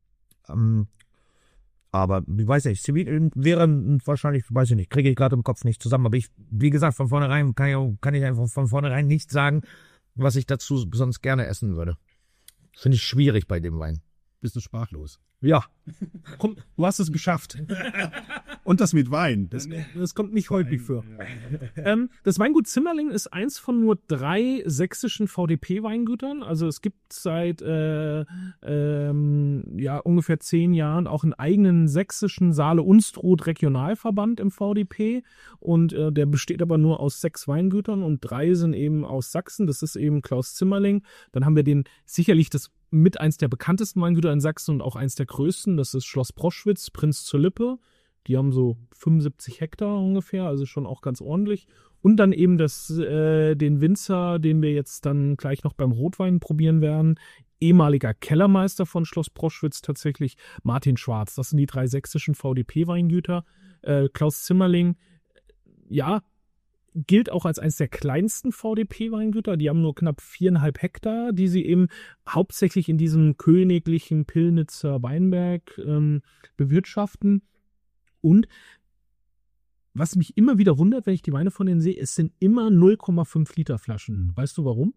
Ähm, aber ich weiß nicht, Ceviche wäre wahrscheinlich, weiß ich nicht, kriege ich gerade im Kopf nicht zusammen. Aber ich, wie gesagt, von vornherein kann ich, kann ich einfach von vornherein nicht sagen, was ich dazu sonst gerne essen würde. Finde ich schwierig bei dem Wein. Bist du sprachlos? Ja. Komm, du hast es geschafft. Und das mit Wein. Das, das kommt nicht häufig vor. ähm, das Weingut Zimmerling ist eins von nur drei sächsischen V D P-Weingütern. Also es gibt seit äh, ähm, ja, ungefähr zehn Jahren auch einen eigenen sächsischen Saale-Unstrut-Regionalverband im V D P. Und äh, der besteht aber nur aus sechs Weingütern und drei sind eben aus Sachsen. Das ist eben Klaus Zimmerling. Dann haben wir den sicherlich das mit eins der bekanntesten Weingüter in Sachsen und auch eins der größten. Das ist Schloss Proschwitz, Prinz zur Lippe. Die haben so fünfundsiebzig Hektar ungefähr, also schon auch ganz ordentlich. Und dann eben das, äh, den Winzer, den wir jetzt dann gleich noch beim Rotwein probieren werden. Ehemaliger Kellermeister von Schloss Proschwitz tatsächlich, Martin Schwarz. Das sind die drei sächsischen V D P-Weingüter. Äh, Klaus Zimmerling, ja, gilt auch als eines der kleinsten V D P-Weingüter. Die haben nur knapp viereinhalb Hektar, die sie eben hauptsächlich in diesem königlichen Pillnitzer Weinberg ähm, bewirtschaften. Und was mich immer wieder wundert, wenn ich die Weine von denen sehe, es sind immer null Komma fünf Liter Flaschen. Weißt du warum?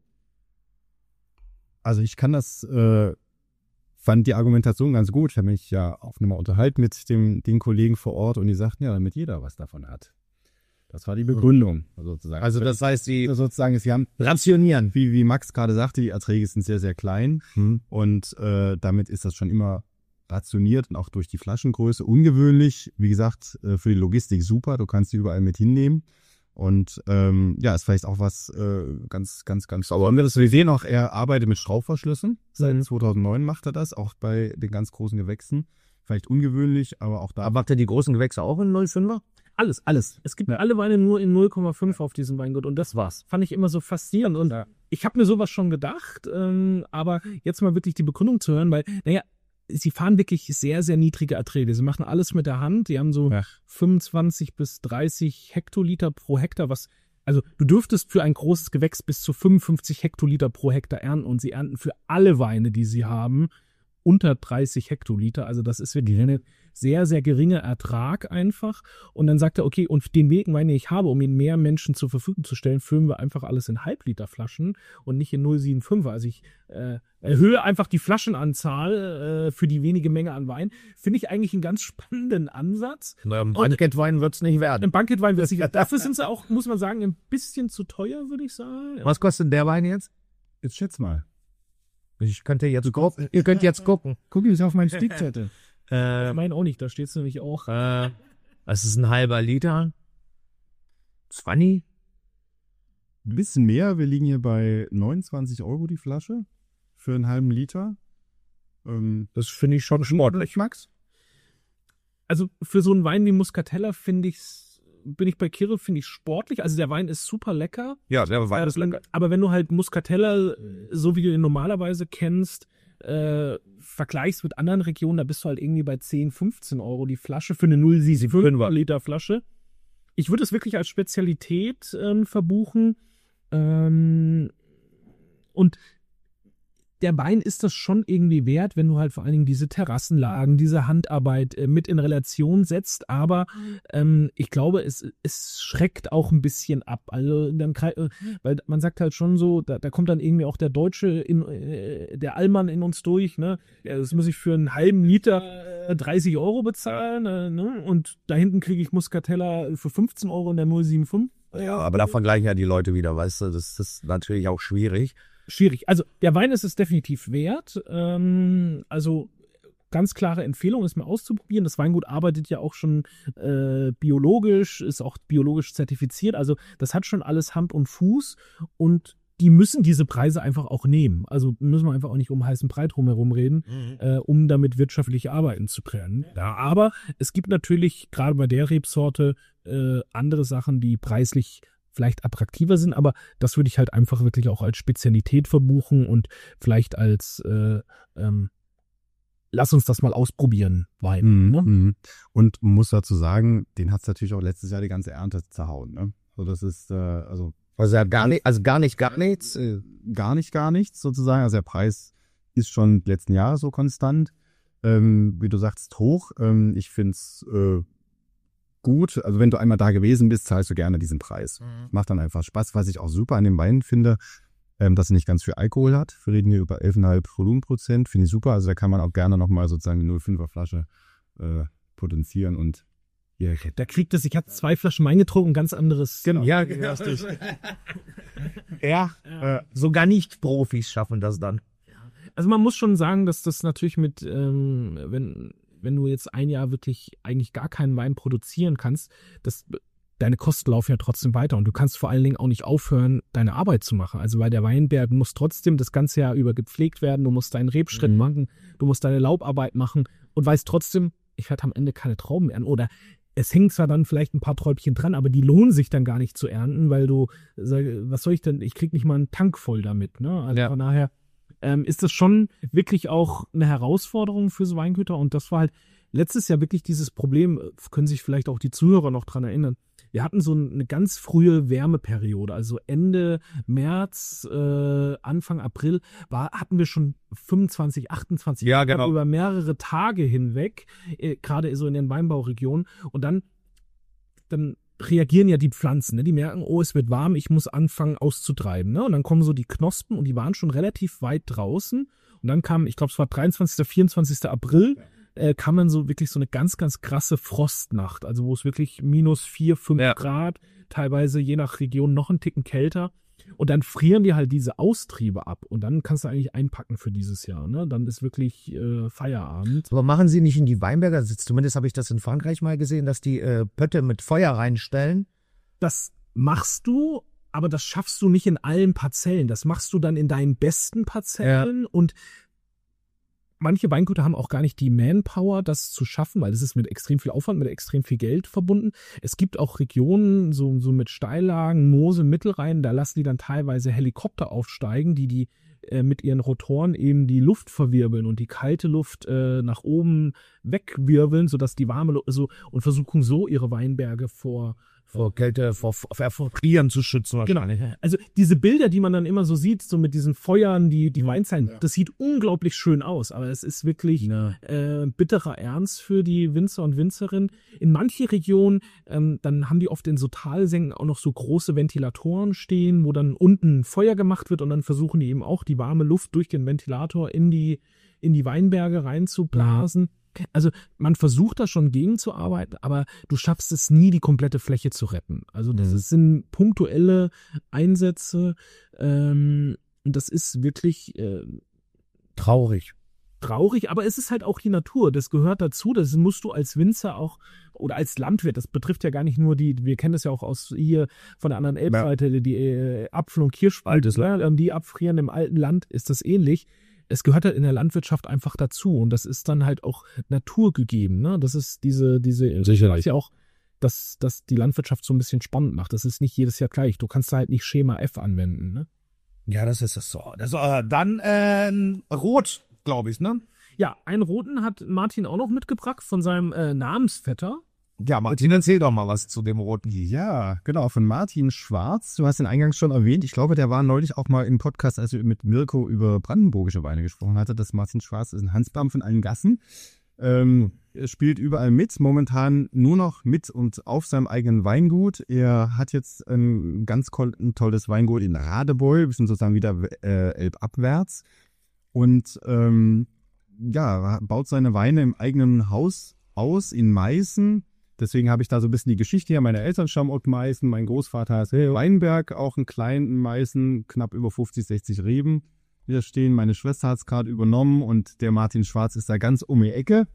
Also ich kann das, äh, fand die Argumentation ganz gut. Ich habe mich ja auch nochmal unterhalten mit dem, den Kollegen vor Ort und die sagten, ja, damit jeder was davon hat. Das war die Begründung sozusagen. Also das heißt, sie sozusagen, sie haben rationieren. Wie, wie Max gerade sagte, die Erträge sind sehr, sehr klein hm. und äh, damit ist das schon immer rationiert und auch durch die Flaschengröße ungewöhnlich. Wie gesagt, äh, für die Logistik super, du kannst sie überall mit hinnehmen und ähm, ja, ist vielleicht auch was äh, ganz, ganz, ganz sauber. Wir sehen auch, er arbeitet mit Schraubverschlüssen. Seit zweitausendneun macht er das, auch bei den ganz großen Gewächsen. Vielleicht ungewöhnlich, aber auch da. Aber macht er die großen Gewächse auch in null Komma fünfer? Alles, alles. Es gibt ja. alle Weine nur in null Komma fünf auf diesem Weingut und das war's. Fand ich immer so faszinierend und ja. ich habe mir sowas schon gedacht, ähm, aber jetzt mal wirklich die Begründung zu hören, weil, naja, sie fahren wirklich sehr, sehr niedrige Erträge. Sie machen alles mit der Hand. Die haben so ja. fünfundzwanzig bis dreißig Hektoliter pro Hektar, was, also du dürftest für ein großes Gewächs bis zu fünfundfünfzig Hektoliter pro Hektar ernten und sie ernten für alle Weine, die sie haben, unter dreißig Hektoliter. Also das ist wirklich ein sehr, sehr geringer Ertrag einfach. Und dann sagt er, okay, und den Wein, den ich habe, um ihn mehr Menschen zur Verfügung zu stellen, füllen wir einfach alles in Halbliterflaschen und nicht in null Komma fünfundsiebziger. Also ich äh, erhöhe einfach die Flaschenanzahl äh, für die wenige Menge an Wein. Finde ich eigentlich einen ganz spannenden Ansatz. Na, im Bankettwein wird es nicht werden. Im Bankettwein wird es nicht werden. Dafür sind sie auch, muss man sagen, ein bisschen zu teuer, würde ich sagen. Was kostet der Wein jetzt? Jetzt schätz mal. Ich könnte jetzt gucken. Ihr könnt jetzt gucken. Guck ich auf meinen Stickzettel. äh, ich meine auch nicht, da steht es nämlich auch. Äh, das ist ein halber Liter. zwanzig? Ein bisschen mehr. Wir liegen hier bei neunundzwanzig Euro die Flasche für einen halben Liter. Ähm, das finde ich schon sportlich, Max. Also für so einen Wein wie Muscatella finde ich's bin ich bei Kirill, finde ich sportlich. Also der Wein ist super lecker. Ja, der Wein ist lecker. Aber wenn du halt Muscatella, so wie du ihn normalerweise kennst, äh, vergleichst mit anderen Regionen, da bist du halt irgendwie bei zehn, fünfzehn Euro die Flasche für eine null Komma fünf Liter Flasche. Ich würde es wirklich als Spezialität äh, verbuchen. Ähm, und der Wein ist das schon irgendwie wert, wenn du halt vor allen Dingen diese Terrassenlagen, diese Handarbeit äh, mit in Relation setzt. Aber ähm, ich glaube, es, es schreckt auch ein bisschen ab. Also dann, weil man sagt halt schon so, da, da kommt dann irgendwie auch der Deutsche, in, äh, der Allmann in uns durch. Ne, das muss ich für einen halben Liter äh, dreißig Euro bezahlen. Äh, ne? Und da hinten kriege ich Muscatella für fünfzehn Euro in der null Komma fünfundsiebzig. Ja, aber da vergleichen ja die Leute wieder, weißt du, das, das ist natürlich auch schwierig. Schwierig. Also der Wein ist es definitiv wert. Ähm, also ganz klare Empfehlung, es mal auszuprobieren. Das Weingut arbeitet ja auch schon äh, biologisch, ist auch biologisch zertifiziert. Also das hat schon alles Hand und Fuß und die müssen diese Preise einfach auch nehmen. Also müssen wir einfach auch nicht um heißen Brei drumherum reden, mhm. äh, um damit wirtschaftlich arbeiten zu können. Ja, aber es gibt natürlich gerade bei der Rebsorte äh, andere Sachen, die preislich vielleicht attraktiver sind, aber das würde ich halt einfach wirklich auch als Spezialität verbuchen und vielleicht als äh, ähm, lass uns das mal ausprobieren Wein. Mhm, ne? Mhm. Und man muss dazu sagen, den hat es natürlich auch letztes Jahr die ganze Ernte zerhauen. Ne? Also das ist, äh, also Also gar nicht, also gar nicht, gar nichts? Äh, gar nicht, gar nichts sozusagen. Also der Preis ist schon letzten Jahre so konstant. Ähm, wie du sagst, hoch. Ähm, ich finde es äh, gut. Also wenn du einmal da gewesen bist, zahlst du gerne diesen Preis. Mhm. Macht dann einfach Spaß. Was ich auch super an dem Wein finde, ähm, dass er nicht ganz viel Alkohol hat. Wir reden hier über elf Komma fünf Volumenprozent. Finde ich super. Also da kann man auch gerne nochmal sozusagen eine null Komma fünfer Flasche äh, potenzieren und ja, da kriegt es, ich habe zwei Flaschen Wein getrunken, ganz anderes. Genau. Ja, genau. ja, ja. Äh, sogar nicht Profis schaffen das dann. Also man muss schon sagen, dass das natürlich mit, ähm, wenn, wenn du jetzt ein Jahr wirklich eigentlich gar keinen Wein produzieren kannst, das, deine Kosten laufen ja trotzdem weiter und du kannst vor allen Dingen auch nicht aufhören, deine Arbeit zu machen. Also weil der Weinberg muss trotzdem das ganze Jahr über gepflegt werden, du musst deinen Rebschritt mhm. machen, du musst deine Laubarbeit machen und weißt trotzdem, ich werde am Ende keine Trauben ernten oder es hängt zwar dann vielleicht ein paar Träubchen dran, aber die lohnen sich dann gar nicht zu ernten, weil du, was soll ich denn, ich krieg nicht mal einen Tank voll damit, ne? Also ja. Von daher ähm, ist das schon wirklich auch eine Herausforderung für so Weingüter und das war halt letztes Jahr wirklich dieses Problem, können sich vielleicht auch die Zuhörer noch dran erinnern. Wir hatten so eine ganz frühe Wärmeperiode, also Ende März, äh, Anfang April war, hatten wir schon fünfundzwanzig, achtundzwanzig ja, genau. über mehrere Tage hinweg, äh, gerade so in den Weinbauregionen. Und dann, dann reagieren ja die Pflanzen, ne? Die merken, oh, es wird warm, ich muss anfangen auszutreiben. Ne? Und dann kommen so die Knospen und die waren schon relativ weit draußen. Und dann kam, ich glaube, es war dreiundzwanzigster, vierundzwanzigster April, ja. Äh, kam dann so wirklich so eine ganz, ganz krasse Frostnacht, also wo es wirklich minus vier, fünf ja. Grad, teilweise je nach Region noch einen Ticken kälter und dann frieren die halt diese Austriebe ab und dann kannst du eigentlich einpacken für dieses Jahr, ne? Dann ist wirklich äh, Feierabend. Aber machen sie nicht in die Weinberger, zumindest habe ich das in Frankreich mal gesehen, dass die äh, Pötte mit Feuer reinstellen? Das machst du, aber das schaffst du nicht in allen Parzellen, das machst du dann in deinen besten Parzellen ja. und manche Weingüter haben auch gar nicht die Manpower, das zu schaffen, weil das ist mit extrem viel Aufwand, mit extrem viel Geld verbunden. Es gibt auch Regionen, so, so mit Steillagen, Moose, Mittelrhein, da lassen die dann teilweise Helikopter aufsteigen, die die äh, mit ihren Rotoren eben die Luft verwirbeln und die kalte Luft äh, nach oben wegwirbeln, sodass die warme Luft, also, und versuchen so ihre Weinberge vor vor Kälte, vor, vor, vor Frieren zu schützen wahrscheinlich. Genau. Also diese Bilder, die man dann immer so sieht, so mit diesen Feuern, die die Weinzellen, ja. das sieht unglaublich schön aus, aber es ist wirklich ja. äh, bitterer Ernst für die Winzer und Winzerinnen. In manchen Regionen, ähm, dann haben die oft in so Talsenken auch noch so große Ventilatoren stehen, wo dann unten Feuer gemacht wird und dann versuchen die eben auch die warme Luft durch den Ventilator in die in die Weinberge reinzublasen. Ja. Also man versucht da schon gegenzuarbeiten, aber du schaffst es nie, die komplette Fläche zu retten. Also das mhm. sind punktuelle Einsätze ähm, und das ist wirklich äh, traurig. Traurig, aber es ist halt auch die Natur, das gehört dazu, das musst du als Winzer auch oder als Landwirt, das betrifft ja gar nicht nur die, wir kennen das ja auch aus hier von der anderen Elbseite, ja. die äh, Apfel- und Kirschwald, ne, die abfrieren im alten Land, ist das ähnlich. Es gehört halt in der Landwirtschaft einfach dazu und das ist dann halt auch naturgegeben, ne? Das ist diese, diese, sicherlich ja auch, dass, dass die Landwirtschaft so ein bisschen spannend macht. Das ist nicht jedes Jahr gleich. Du kannst da halt nicht Schema F anwenden, ne? Ja, das ist es so. Das, äh, dann, äh, Rot, glaube ich, ne? Ja, einen roten hat Martin auch noch mitgebracht von seinem äh, Namensvetter. Ja, Martin, erzähl doch mal was zu dem Roten. Ja, genau, von Martin Schwarz. Du hast ihn eingangs schon erwähnt. Ich glaube, der war neulich auch mal im Podcast, als er mit Mirko über brandenburgische Weine gesprochen hatte. Das Martin Schwarz ist ein Hansbaum von allen Gassen. Ähm, er spielt überall mit, momentan nur noch mit und auf seinem eigenen Weingut. Er hat jetzt ein ganz ein tolles Weingut in Radebeul, bisschen sozusagen wieder äh, elbabwärts. Und ähm, ja, baut seine Weine im eigenen Haus aus in Meißen. Deswegen habe ich da so ein bisschen die Geschichte hier. Meine Eltern stammen aus Meißen, mein Großvater ist Weinberg, auch einen kleinen Meißen, knapp über fünfzig, sechzig Reben hier stehen. Meine Schwester hat es gerade übernommen und der Martin Schwarz ist da ganz um die Ecke.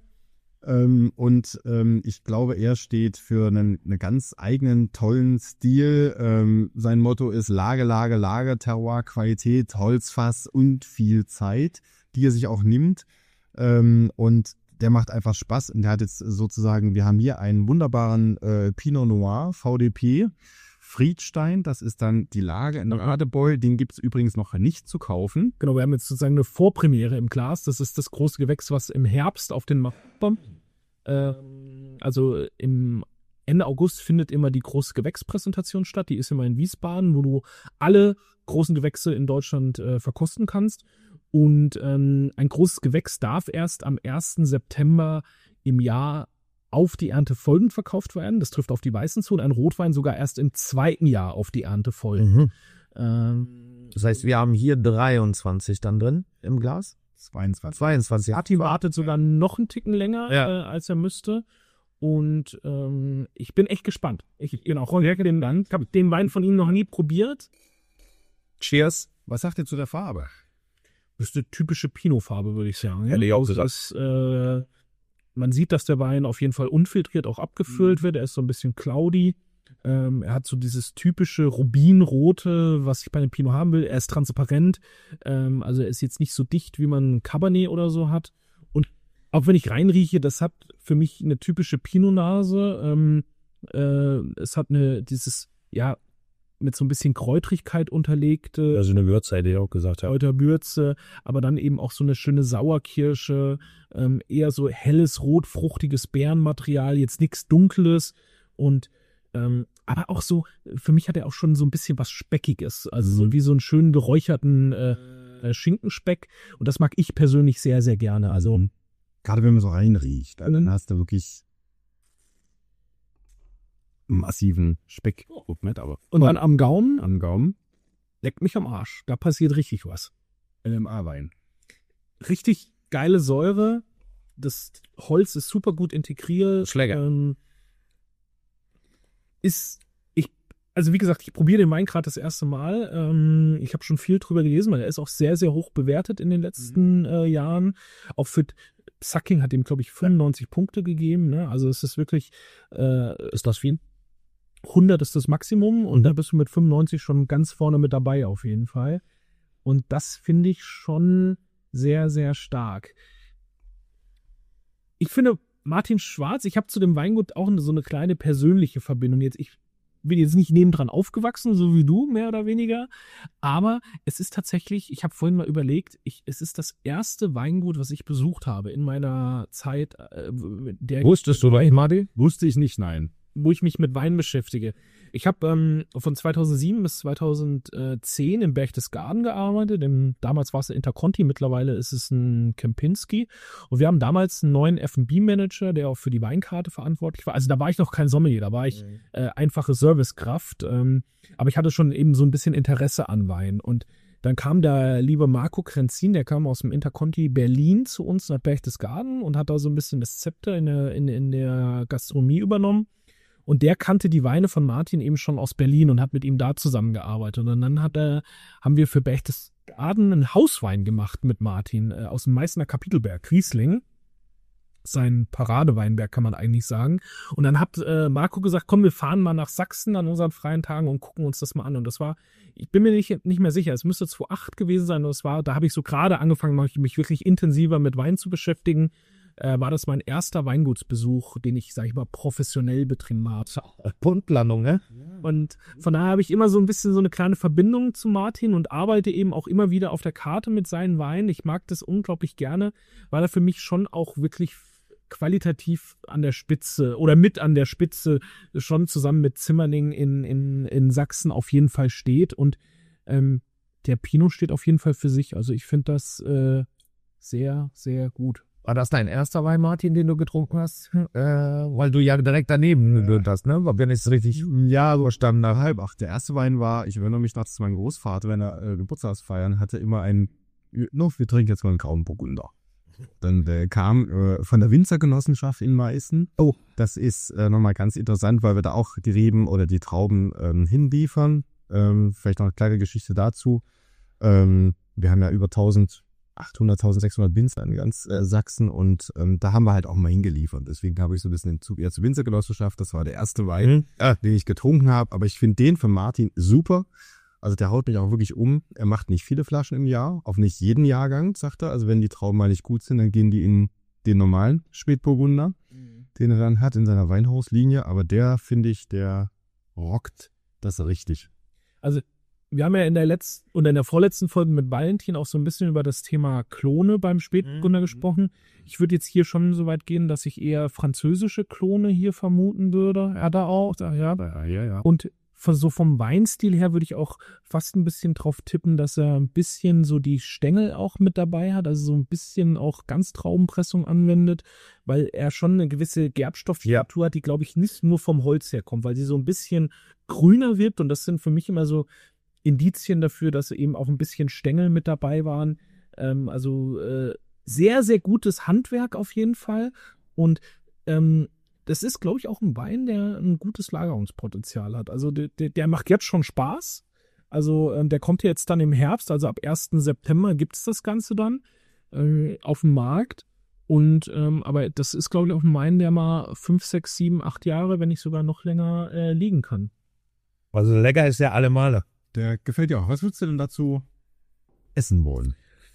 Ähm, und ähm, ich glaube, er steht für einen, einen ganz eigenen, tollen Stil. Ähm, sein Motto ist Lage, Lage, Lage, Terroir, Qualität, Holzfass und viel Zeit, die er sich auch nimmt. Ähm, und der macht einfach Spaß und der hat jetzt sozusagen, wir haben hier einen wunderbaren äh, Pinot Noir, V D P, Friedstein, das ist dann die Lage in Radebeul, den gibt es übrigens noch nicht zu kaufen. Genau, wir haben jetzt sozusagen eine Vorpremiere im Glas, das ist das große Gewächs, was im Herbst auf den Markt kommt. Ähm, also im Ende August findet immer die große Gewächspräsentation statt, die ist immer in Wiesbaden, wo du alle großen Gewächse in Deutschland äh, verkosten kannst. Und ähm, ein großes Gewächs darf erst am ersten September im Jahr auf die Ernte folgend verkauft werden. Das trifft auf die Weißen zu und ein Rotwein sogar erst im zweiten Jahr auf die Ernte folgend. Mhm. Ähm, das heißt, wir haben hier dreiundzwanzig dann drin im Glas? zweiundzwanzig. zweiundzwanzig. Ati wartet sogar noch einen Ticken länger, ja. äh, als er müsste. Und ähm, ich bin echt gespannt. Ich bin auch den Dank. Ich habe den Wein von ihm noch nie probiert. Cheers. Was sagt ihr zu der Farbe? Das ist eine typische Pinot-Farbe, würde ich sagen. Hätte ich auch gesagt. Das, äh, man sieht, dass der Wein auf jeden Fall unfiltriert auch abgefüllt mhm. wird. Er ist so ein bisschen cloudy. Ähm, er hat so dieses typische Rubinrote, was ich bei einem Pinot haben will. Er ist transparent. Ähm, also er ist jetzt nicht so dicht, wie man Cabernet oder so hat. Und auch wenn ich reinrieche, das hat für mich eine typische Pinot-Nase. Ähm, äh, es hat eine, dieses, ja, mit so ein bisschen Kräutrigkeit unterlegte. Also eine Würze, hätte ich auch gesagt. Ja. Kräuterwürze, aber dann eben auch so eine schöne Sauerkirsche, ähm, eher so helles, rot, fruchtiges Beerenmaterial, jetzt nichts Dunkles und ähm, aber auch so, für mich hat er auch schon so ein bisschen was Speckiges, also so wie so einen schönen geräucherten äh, Schinkenspeck und das mag ich persönlich sehr, sehr gerne. Also gerade wenn man so reinriecht, dann hast du wirklich massiven Speck. Oh, nicht, aber. Und dann am Gaumen? Am Gaumen. Leckt mich am Arsch. Da passiert richtig was. L M A-Wein. Richtig geile Säure. Das Holz ist super gut integriert. Schläger. Ähm, ist, ich, also wie gesagt, ich probiere den Wein gerade das erste Mal. Ähm, ich habe schon viel drüber gelesen, weil er ist auch sehr, sehr hoch bewertet in den letzten mhm. äh, Jahren. Auch für Sucking hat ihm, glaube ich, fünfundneunzig ja. Punkte gegeben. Ne? Also es ist wirklich, äh, ist das viel? hundert ist das Maximum und da bist du mit fünfundneunzig schon ganz vorne mit dabei auf jeden Fall. Und das finde ich schon sehr, sehr stark. ich finde, Martin Schwarz, ich habe zu dem Weingut auch so eine kleine persönliche Verbindung. Jetzt, ich bin jetzt nicht nebendran aufgewachsen, so wie du, mehr oder weniger. Aber es ist tatsächlich, ich habe vorhin mal überlegt, ich, es ist das erste Weingut, was ich besucht habe in meiner Zeit. Äh, der Wusstest du eigentlich, Martin? Wusste ich nicht, nein. Wo ich mich mit Wein beschäftige. Ich habe ähm, von zweitausendsieben bis zweitausendzehn im Berchtesgaden gearbeitet. Im, damals war es ein Interconti, mittlerweile ist es ein Kempinski. Und wir haben damals einen neuen F und B-Manager, der auch für die Weinkarte verantwortlich war. Also da war ich noch kein Sommelier, da war ich mhm. äh, einfache Servicekraft. Ähm, aber ich hatte schon eben so ein bisschen Interesse an Wein. Und dann kam der liebe Marco Krenzin, der kam aus dem Interconti Berlin zu uns nach Berchtesgaden und hat da so ein bisschen das Zepter in der, in, in der Gastronomie übernommen. Und der kannte die Weine von Martin eben schon aus Berlin und hat mit ihm da zusammengearbeitet. Und dann hat er, haben wir für Berchtesgaden einen Hauswein gemacht mit Martin äh, aus dem Meißner Kapitelberg, Riesling. Sein Paradeweinberg, kann man eigentlich sagen. Und dann hat äh, Marco gesagt, komm, wir fahren mal nach Sachsen an unseren freien Tagen und gucken uns das mal an. Und das war, ich bin mir nicht, nicht mehr sicher, es müsste zweitausendacht gewesen sein. Und das war, da habe ich so gerade angefangen, mich wirklich intensiver mit Wein zu beschäftigen. Äh, war das mein erster Weingutsbesuch, den ich, sag ich mal, professionell betrieben habe. Punktlandung, ne? Und von daher habe ich immer so ein bisschen so eine kleine Verbindung zu Martin und arbeite eben auch immer wieder auf der Karte mit seinen Weinen. Ich mag das unglaublich gerne, weil er für mich schon auch wirklich qualitativ an der Spitze oder mit an der Spitze schon zusammen mit Zimmerling in, in, in Sachsen auf jeden Fall steht. Und ähm, der Pinot steht auf jeden Fall für sich. Also ich finde das äh, sehr, sehr gut. War das dein erster Wein, Martin, den du getrunken hast? Äh, weil du ja direkt daneben gewöhnt hast, ne? Wenn ich es richtig ja, so verstanden habe. Halb acht. Der erste Wein war, ich erinnere mich noch, dass mein Großvater, wenn er äh, Geburtstagsfeiern hatte, immer ein, no, wir trinken jetzt mal einen grauen Burgunder. Dann der kam äh, von der Winzergenossenschaft in Meißen. Oh, das ist äh, nochmal ganz interessant, weil wir da auch die Reben oder die Trauben ähm, hinliefern. Ähm, vielleicht noch eine kleine Geschichte dazu. Ähm, wir haben ja über eintausendachthundert, eintausendsechshundert Winzer in ganz äh, Sachsen und ähm, da haben wir halt auch mal hingeliefert. Deswegen habe ich so ein bisschen den Zug eher zur Winzergenossenschaft. Das war der erste Wein, mhm. äh, den ich getrunken habe. Aber ich finde den von Martin super. Also der haut mich auch wirklich um. Er macht nicht viele Flaschen im Jahr, auf nicht jeden Jahrgang, sagt er. Also wenn die Trauben mal nicht gut sind, dann gehen die in den normalen Spätburgunder, mhm. den er dann hat in seiner Weinhauslinie. Aber der, finde ich, der rockt das richtig. Also wir haben ja in der letzten oder in der vorletzten Folge mit Valentin auch so ein bisschen über das Thema Klone beim Spätburgunder mhm. gesprochen. Ich würde jetzt hier schon so weit gehen, dass ich eher französische Klone hier vermuten würde. Er da auch, ja, ja, ja, ja. Und so vom Weinstil her würde ich auch fast ein bisschen drauf tippen, dass er ein bisschen so die Stängel auch mit dabei hat, also so ein bisschen auch Ganztraubenpressung anwendet, weil er schon eine gewisse Gerbstoffstruktur ja. hat, die, glaube ich, nicht nur vom Holz herkommt, weil sie so ein bisschen grüner wird und das sind für mich immer so Indizien dafür, dass eben auch ein bisschen Stängel mit dabei waren. Ähm, also äh, sehr, sehr gutes Handwerk auf jeden Fall und ähm, das ist, glaube ich, auch ein Wein, der ein gutes Lagerungspotenzial hat. Also der, der, der macht jetzt schon Spaß. Also ähm, der kommt jetzt dann im Herbst, also ab ersten September gibt es das Ganze dann äh, auf dem Markt. Und ähm, aber das ist, glaube ich, auch ein Wein, der mal fünf, sechs, sieben, acht Jahre, wenn nicht sogar noch länger äh, liegen kann. Also lecker ist der alle Male. Der gefällt dir auch. Was würdest du denn dazu essen wollen?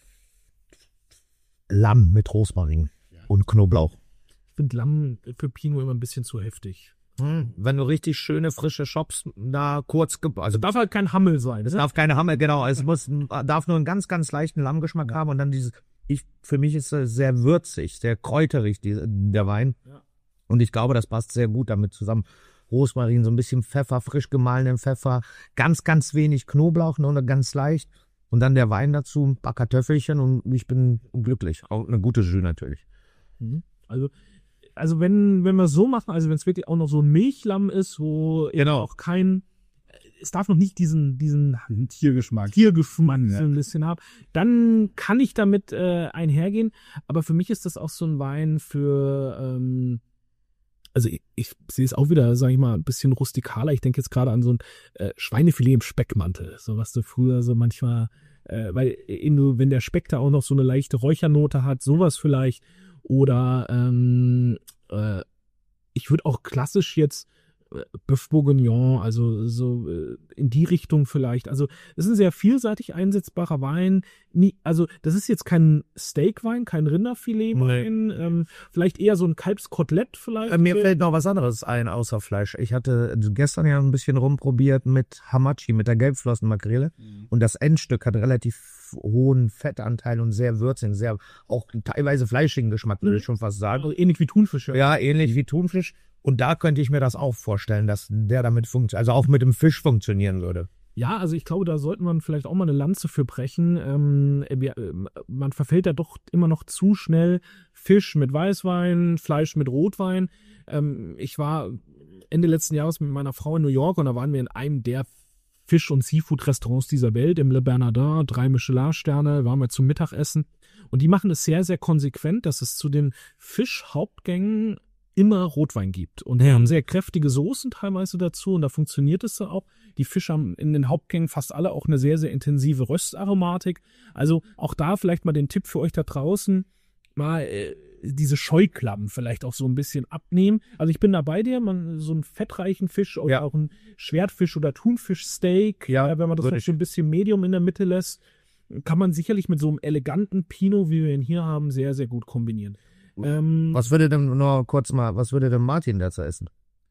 Lamm mit Rosmarin ja. und Knoblauch. Ich finde Lamm für Pinot immer ein bisschen zu heftig. Hm, wenn du richtig schöne, frische Shops da kurz... Ge- also darf halt kein Hammel sein. Es darf keine Hammel, genau. Es muss, darf nur einen ganz, ganz leichten Lammgeschmack haben und dann dieses... Ich, für mich ist es sehr würzig, sehr kräuterig, die, der Wein. Ja. Und ich glaube, das passt sehr gut damit zusammen. Rosmarin, so ein bisschen Pfeffer, frisch gemahlenen Pfeffer, ganz, ganz wenig Knoblauch, nur ganz leicht. Und dann der Wein dazu, ein paar Kartoffelchen und ich bin glücklich. Auch eine gute Jus natürlich. Also... Also wenn wenn wir so machen, also wenn es wirklich auch noch so ein Milchlamm ist, wo genau. auch kein, es darf noch nicht diesen diesen Tiergeschmack, Tiergeschmack ja. so ein bisschen haben, dann kann ich damit äh, einhergehen. Aber für mich ist das auch so ein Wein für, ähm, also ich, ich sehe es auch wieder, sage ich mal, ein bisschen rustikaler. Ich denke jetzt gerade an so ein äh, Schweinefilet im Speckmantel, so was du früher so manchmal, äh, weil eben, wenn der Speck da auch noch so eine leichte Räuchernote hat, sowas vielleicht. Oder ähm, äh, ich würde auch klassisch jetzt Bœuf Bourguignon, also so äh, in die Richtung vielleicht. Also es ist ein sehr vielseitig einsetzbarer Wein. Nie, also das ist jetzt kein Steakwein, kein Rinderfiletwein, nee. ähm, vielleicht eher so ein Kalbskotelett vielleicht. Äh, mir fällt noch was anderes ein, außer Fleisch. Ich hatte gestern ja ein bisschen rumprobiert mit Hamachi, mit der Gelbflossenmakrele. Mhm. Und das Endstück hat relativ hohen Fettanteil und sehr würzigen, sehr auch teilweise fleischigen Geschmack, würde ich schon fast sagen. Also ähnlich wie Thunfisch. Ja, ja, ähnlich wie Thunfisch. Und da könnte ich mir das auch vorstellen, dass der damit funktioniert, also auch mit dem Fisch funktionieren würde. Ja, also ich glaube, da sollte man vielleicht auch mal eine Lanze für brechen. Ähm, man verfällt da doch immer noch zu schnell Fisch mit Weißwein, Fleisch mit Rotwein. Ähm, ich war Ende letzten Jahres mit meiner Frau in New York und da waren wir in einem der Fisch- und Seafood-Restaurants dieser Welt, im Le Bernardin, drei Michelin-Sterne, waren wir zum Mittagessen. Und die machen es sehr, sehr konsequent, dass es zu den Fischhauptgängen immer Rotwein gibt. Und die haben sehr kräftige Soßen teilweise dazu und da funktioniert es dann auch. Die Fische haben in den Hauptgängen fast alle auch eine sehr, sehr intensive Röstaromatik. Also auch da vielleicht mal den Tipp für euch da draußen, mal äh, diese Scheuklappen vielleicht auch so ein bisschen abnehmen. Also ich bin da bei dir, man so einen fettreichen Fisch oder ja. auch einen Schwertfisch oder Thunfischsteak, ja, äh, wenn man das noch so ein bisschen Medium in der Mitte lässt, kann man sicherlich mit so einem eleganten Pinot, wie wir ihn hier haben, sehr, sehr gut kombinieren. Ähm, was würde denn nur kurz mal, was würde denn Martin dazu essen?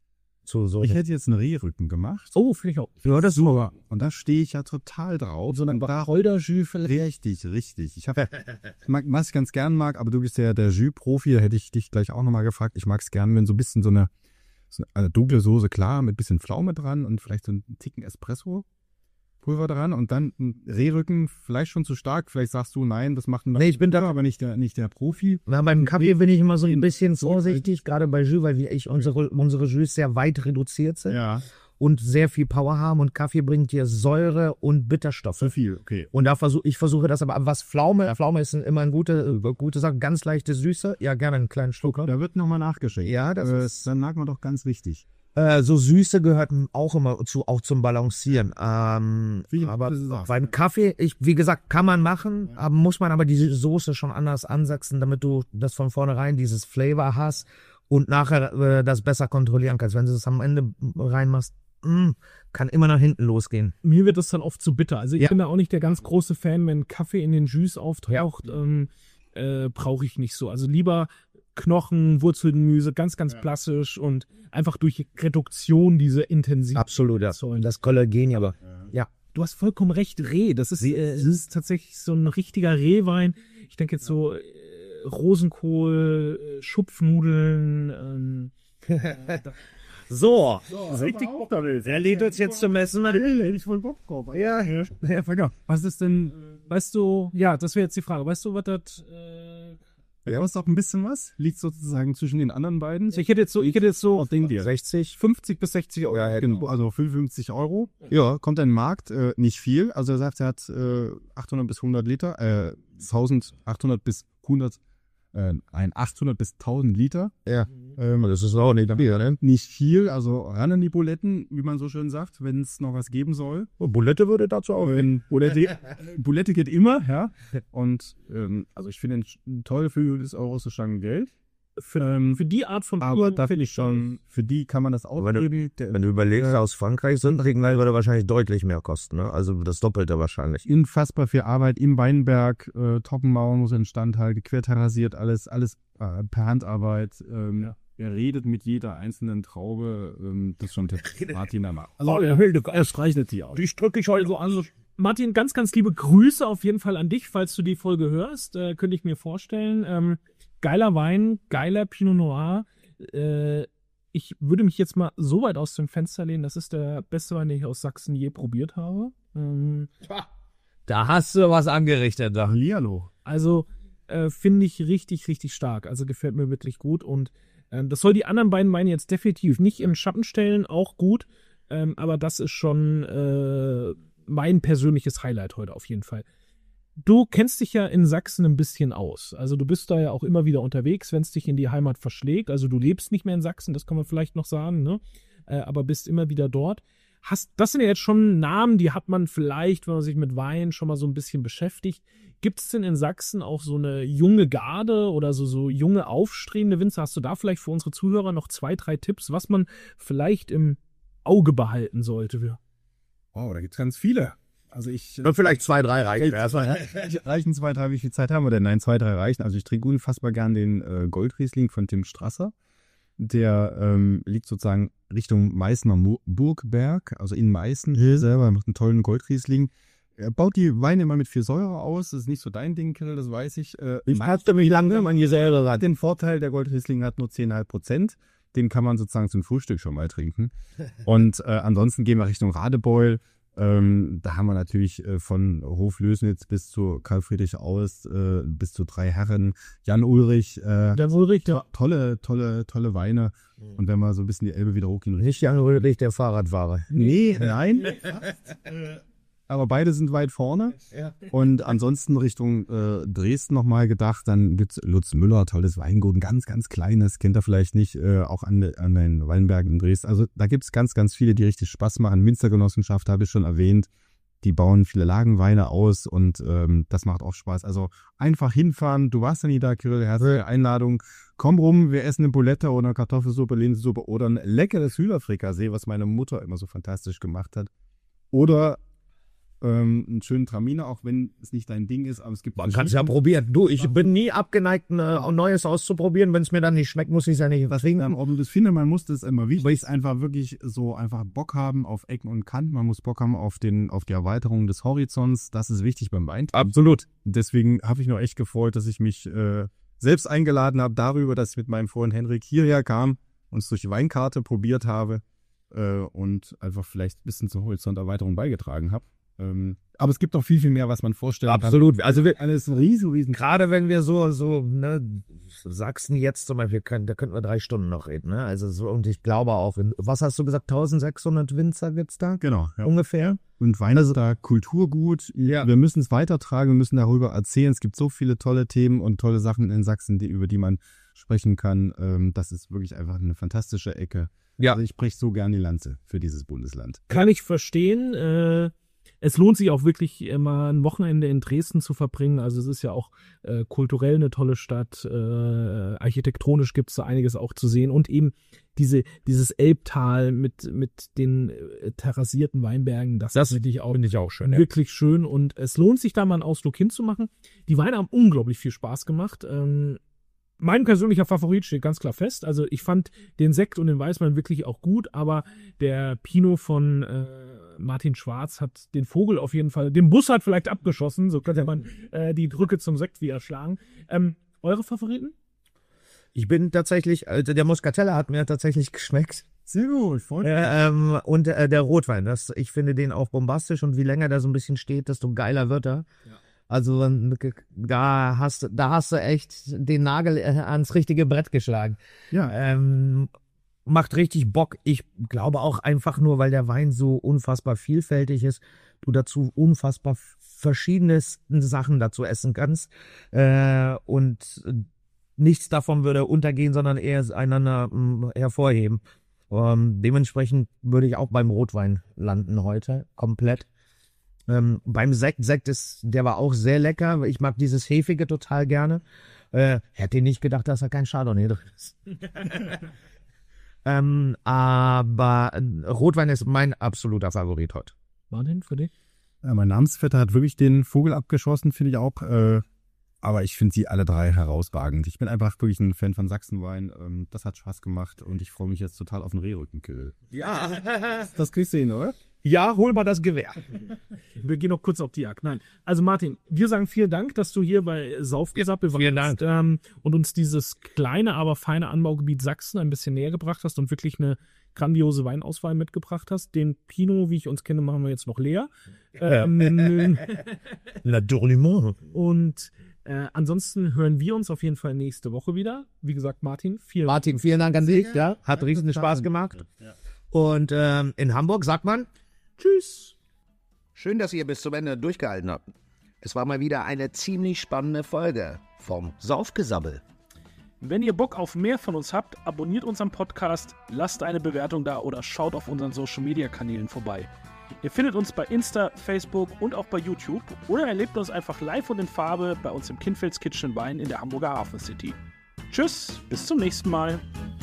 Zu so ich hätte jetzt einen Rehrücken gemacht. Oh, finde ich auch. Ja, das super. Und da stehe ich ja total drauf. So ein Wacholder-Jus vielleicht. Richtig, richtig. Ich habe, was ich ganz gern mag, aber du bist ja der Jus-Profi, da hätte ich dich gleich auch nochmal gefragt. Ich mag es gern, wenn so ein bisschen so eine, so eine dunkle Soße, klar, mit bisschen Pflaume dran und vielleicht so einen Ticken Espresso. Pulver dran und dann ein Rehrücken, vielleicht schon zu stark. Vielleicht sagst du, nein, das macht ein Nee, ich bin da aber nicht der, nicht der Profi. Na, beim Kaffee bin ich immer so ein bisschen vorsichtig, gerade bei Jus, weil wir ich unsere, unsere Jus sehr weit reduziert sind. Ja. Und sehr viel Power haben und Kaffee bringt dir Säure und Bitterstoffe. Zu viel, okay. Und da versuche ich versuche das aber, was Pflaume, Pflaume ist immer eine gute, gute Sache, ganz leichte Süße. Ja, gerne einen kleinen Schluck. Da wird nochmal nachgeschenkt. Ja, das äh, ist, dann lag man doch ganz richtig. Äh, so Süße gehört auch immer zu, auch zum Balancieren. Ähm, wie, aber beim Kaffee, ich, wie gesagt, kann man machen, ja. aber muss man aber die Soße schon anders ansetzen, damit du das von vornherein dieses Flavor hast und nachher äh, das besser kontrollieren kannst. Wenn du es am Ende reinmachst, mh, kann immer nach hinten losgehen. Mir wird das dann oft zu bitter. Also ich ja. bin da auch nicht der ganz große Fan, wenn Kaffee in den Jus auftaucht, ja. ähm, äh, brauche ich nicht so. Also lieber Knochen, Wurzelgemüse, ganz, ganz ja. klassisch und einfach durch Reduktion diese Intensität. Absolut, ja. Das Kollagen, aber ja. ja. Du hast vollkommen recht, Reh. Das ist, äh, das ist tatsächlich so ein richtiger Rehwein. Ich denke jetzt ja. so äh, Rosenkohl, äh, Schupfnudeln. Ähm, so, so richtig Bock damit. Er lädt uns jetzt zum Essen. Ich voll Bock drauf. Ja, ja. ja. Was ist denn, weißt du, ja, das wäre jetzt die Frage. Weißt du, was das... Äh, Ja, ist doch ein bisschen was. Liegt sozusagen zwischen den anderen beiden. Ich hätte jetzt so, ich hätte jetzt so auf den dir. sechzig, fünfzig bis sechzig Euro. Ja, genau. Also fünfundfünfzig Euro. Ja, kommt in den Markt. Äh, nicht viel. Also er sagt, er hat äh, achthundert bis hundert Liter. Äh, eintausendachthundert bis hundert. Äh, ein achthundert bis tausend Liter. Ja. Ähm, das ist auch nicht viel, ne? Nicht viel. Also ran an die Buletten, wie man so schön sagt, wenn es noch was geben soll. Oh, Bulette würde dazu auch. Wenn Bulette, Bulette geht immer, ja. Und ähm, also ich finde toll für das Euro zu Stangen Geld. Für, ähm, für die Art von Tour, da finde ich schon, für die kann man das ausgeben. Wenn, wenn du überlegst, aus Frankreich sind, Regenwald würde wahrscheinlich deutlich mehr kosten, ne? Also das Doppelte wahrscheinlich. Unfassbar viel Arbeit im Weinberg, äh, Trockenmauern muss instand halten, querterrasiert, alles, alles äh, per Handarbeit. Ähm, ja. Er redet mit jeder einzelnen Traube, ähm, das ist schon der Martin da macht. Also, er will, er streichelt die auch. Ich drücke ich heute so an. So Martin, ganz, ganz liebe Grüße auf jeden Fall an dich, falls du die Folge hörst, äh, könnte ich mir vorstellen. Ähm, Geiler Wein, geiler Pinot Noir. Äh, ich würde mich jetzt mal so weit aus dem Fenster lehnen, das ist der beste Wein, den ich aus Sachsen je probiert habe. Ähm, da hast du was angerichtet. Da. Hallihallo. Also äh, finde ich richtig, richtig stark. Also gefällt mir wirklich gut. Und ähm, das soll die anderen beiden Weine jetzt definitiv nicht im Schatten stellen, auch gut. Ähm, aber das ist schon äh, mein persönliches Highlight heute auf jeden Fall. Du kennst dich ja in Sachsen ein bisschen aus. Also du bist da ja auch immer wieder unterwegs, wenn es dich in die Heimat verschlägt. Also du lebst nicht mehr in Sachsen, das kann man vielleicht noch sagen, ne? Äh, aber bist immer wieder dort. hast, das sind ja jetzt schon Namen, die hat man vielleicht, wenn man sich mit Wein schon mal so ein bisschen beschäftigt. Gibt es denn in Sachsen auch so eine junge Garde oder so, so junge, aufstrebende Winzer? Hast du da vielleicht für unsere Zuhörer noch zwei, drei Tipps, was man vielleicht im Auge behalten sollte? Wow, da gibt's ganz viele. Also ich... Und vielleicht zwei, drei reichen. Reichen zwei, drei, wie viel Zeit haben wir denn? Nein, zwei, drei reichen. Also ich trinke unfassbar gern den äh, Goldriesling von Tim Strasser. Der ähm, liegt sozusagen Richtung Meißner Mu- Burgberg, also in Meißen mhm. selber, macht einen tollen Goldriesling. Er baut die Weine immer mit viel Säure aus. Das ist nicht so dein Ding, Kirill, das weiß ich. Äh, ich hatte mich lange, man die Säure hat. Den Vorteil, der Goldriesling hat nur zehn Komma fünf Prozent. Den kann man sozusagen zum Frühstück schon mal trinken. Und äh, ansonsten gehen wir Richtung Radebeul. Ähm, da haben wir natürlich äh, von Hoflößnitz bis zu Karl Friedrich Aust, äh, bis zu drei Herren, Jan Ulrich. Äh, Der Ulrich, ja. Tolle, tolle, tolle Weine. Mhm. Und wenn wir so ein bisschen die Elbe wieder hochgehen. Nicht Jan Ulrich, der Fahrradfahrer. Nee, nein. Aber beide sind weit vorne. Ja. Und ansonsten Richtung äh, Dresden nochmal gedacht, dann gibt's Lutz Müller, tolles Weingut, ein ganz, ganz kleines, kennt ihr vielleicht nicht, äh, auch an, an den Weinbergen in Dresden. Also da gibt's ganz, ganz viele, die richtig Spaß machen. Winzergenossenschaft habe ich schon erwähnt. Die bauen viele Lagenweine aus und ähm, das macht auch Spaß. Also einfach hinfahren. Du warst ja nie da, Kirill, herzliche Einladung. Komm rum, wir essen eine Bulette oder eine Kartoffelsuppe, Linsensuppe oder ein leckeres Hühnerfrikassee, was meine Mutter immer so fantastisch gemacht hat. Oder ähm, einen schönen Traminer, auch wenn es nicht dein Ding ist, aber es gibt... Man kann es ja probieren. Du, ich bin nie abgeneigt, ein Neues auszuprobieren. Wenn es mir dann nicht schmeckt, muss ich es ja nicht was trinken. Ob du das findest, man muss das immer wichtig, weil ich es einfach wirklich so einfach Bock haben auf Ecken und Kanten. Man muss Bock haben auf, den, auf die Erweiterung des Horizonts. Das ist wichtig beim Wein. Absolut. Deswegen habe ich noch echt gefreut, dass ich mich äh, selbst eingeladen habe darüber, dass ich mit meinem Freund Henrik hierher kam und es durch die Weinkarte probiert habe äh, und einfach vielleicht ein bisschen zur Horizonterweiterung beigetragen habe. Ähm, aber es gibt noch viel, viel mehr, was man vorstellen Absolut. kann. Also wir, alles ein riesen, riesen. Gerade wenn wir so, so, ne, Sachsen jetzt zum Beispiel, können, da könnten wir drei Stunden noch reden, ne? Also so, und ich glaube auch, in, was hast du gesagt, eintausendsechshundert Winzer gibt's da? Genau, ja. Ungefähr. Und Wein ist da Kulturgut. Ja. Wir müssen es weitertragen, wir müssen darüber erzählen. Es gibt so viele tolle Themen und tolle Sachen in Sachsen, die, über die man sprechen kann. Ähm, das ist wirklich einfach eine fantastische Ecke. Ja. Also ich breche so gern die Lanze für dieses Bundesland. Kann ich verstehen, äh, es lohnt sich auch wirklich immer ein Wochenende in Dresden zu verbringen. Also es ist ja auch äh, kulturell eine tolle Stadt. Äh, architektonisch gibt es da einiges auch zu sehen. Und eben diese, dieses Elbtal mit, mit den äh, terrassierten Weinbergen, das, das ist wirklich auch, finde ich auch schön, wirklich ja. schön. Und es lohnt sich da mal einen Ausflug hinzumachen. Die Weine haben unglaublich viel Spaß gemacht. Ähm, Mein persönlicher Favorit steht ganz klar fest. Also ich fand den Sekt und den Weißwein wirklich auch gut, aber der Pinot von äh, Martin Schwarz hat den Vogel auf jeden Fall, den Bus hat vielleicht abgeschossen, so könnte man äh, die Brücke zum Sekt wieder schlagen. Ähm, eure Favoriten? Ich bin tatsächlich, also der Muscatella hat mir tatsächlich geschmeckt. Sehr gut, freut mich. Äh, ähm, und äh, der Rotwein, das, ich finde den auch bombastisch und wie länger der so ein bisschen steht, desto geiler wird er. Ja. Also da hast, da hast du echt den Nagel ans richtige Brett geschlagen. Ja. Ähm, macht richtig Bock. Ich glaube auch einfach nur, weil der Wein so unfassbar vielfältig ist, du dazu unfassbar verschiedene Sachen dazu essen kannst. Äh, und nichts davon würde untergehen, sondern eher einander mh, hervorheben. Ähm, dementsprechend würde ich auch beim Rotwein landen heute, komplett. Ähm, beim Sekt, Sekt ist, der war auch sehr lecker. Ich mag dieses Hefige total gerne. Äh, hätte nicht gedacht, dass da kein Chardonnay drin ist. ähm, aber Rotwein ist mein absoluter Favorit heute. Martin, für dich? Ja, mein Namensvetter hat wirklich den Vogel abgeschossen, finde ich auch. Äh, aber ich finde sie alle drei herausragend. Ich bin einfach wirklich ein Fan von Sachsenwein. Ähm, das hat Spaß gemacht und ich freue mich jetzt total auf den Rehrückenkill. Ja. Das kriegst du hin, oder? Ja, hol mal das Gewehr. Wir gehen noch kurz auf die Jagd. Nein. Also Martin, wir sagen vielen Dank, dass du hier bei Saufgesappel warst. Vielen Dank. Ähm, und uns dieses kleine, aber feine Anbaugebiet Sachsen ein bisschen näher gebracht hast und wirklich eine grandiose Weinauswahl mitgebracht hast. Den Pinot, wie ich uns kenne, machen wir jetzt noch leer. Ähm, Naturellement. Und äh, ansonsten hören wir uns auf jeden Fall nächste Woche wieder. Wie gesagt, Martin, vielen Martin, vielen Dank an dich. Ja, hat riesen Spaß gemacht. Ja. Und ähm, in Hamburg sagt man Tschüss. Schön, dass ihr bis zum Ende durchgehalten habt. Es war mal wieder eine ziemlich spannende Folge vom Saufgesabbel. Wenn ihr Bock auf mehr von uns habt, abonniert unseren Podcast, lasst eine Bewertung da oder schaut auf unseren Social-Media-Kanälen vorbei. Ihr findet uns bei Insta, Facebook und auch bei YouTube oder erlebt uns einfach live und in Farbe bei uns im Kindfelds Kitchen Wein in der Hamburger Hafen City. Tschüss, bis zum nächsten Mal.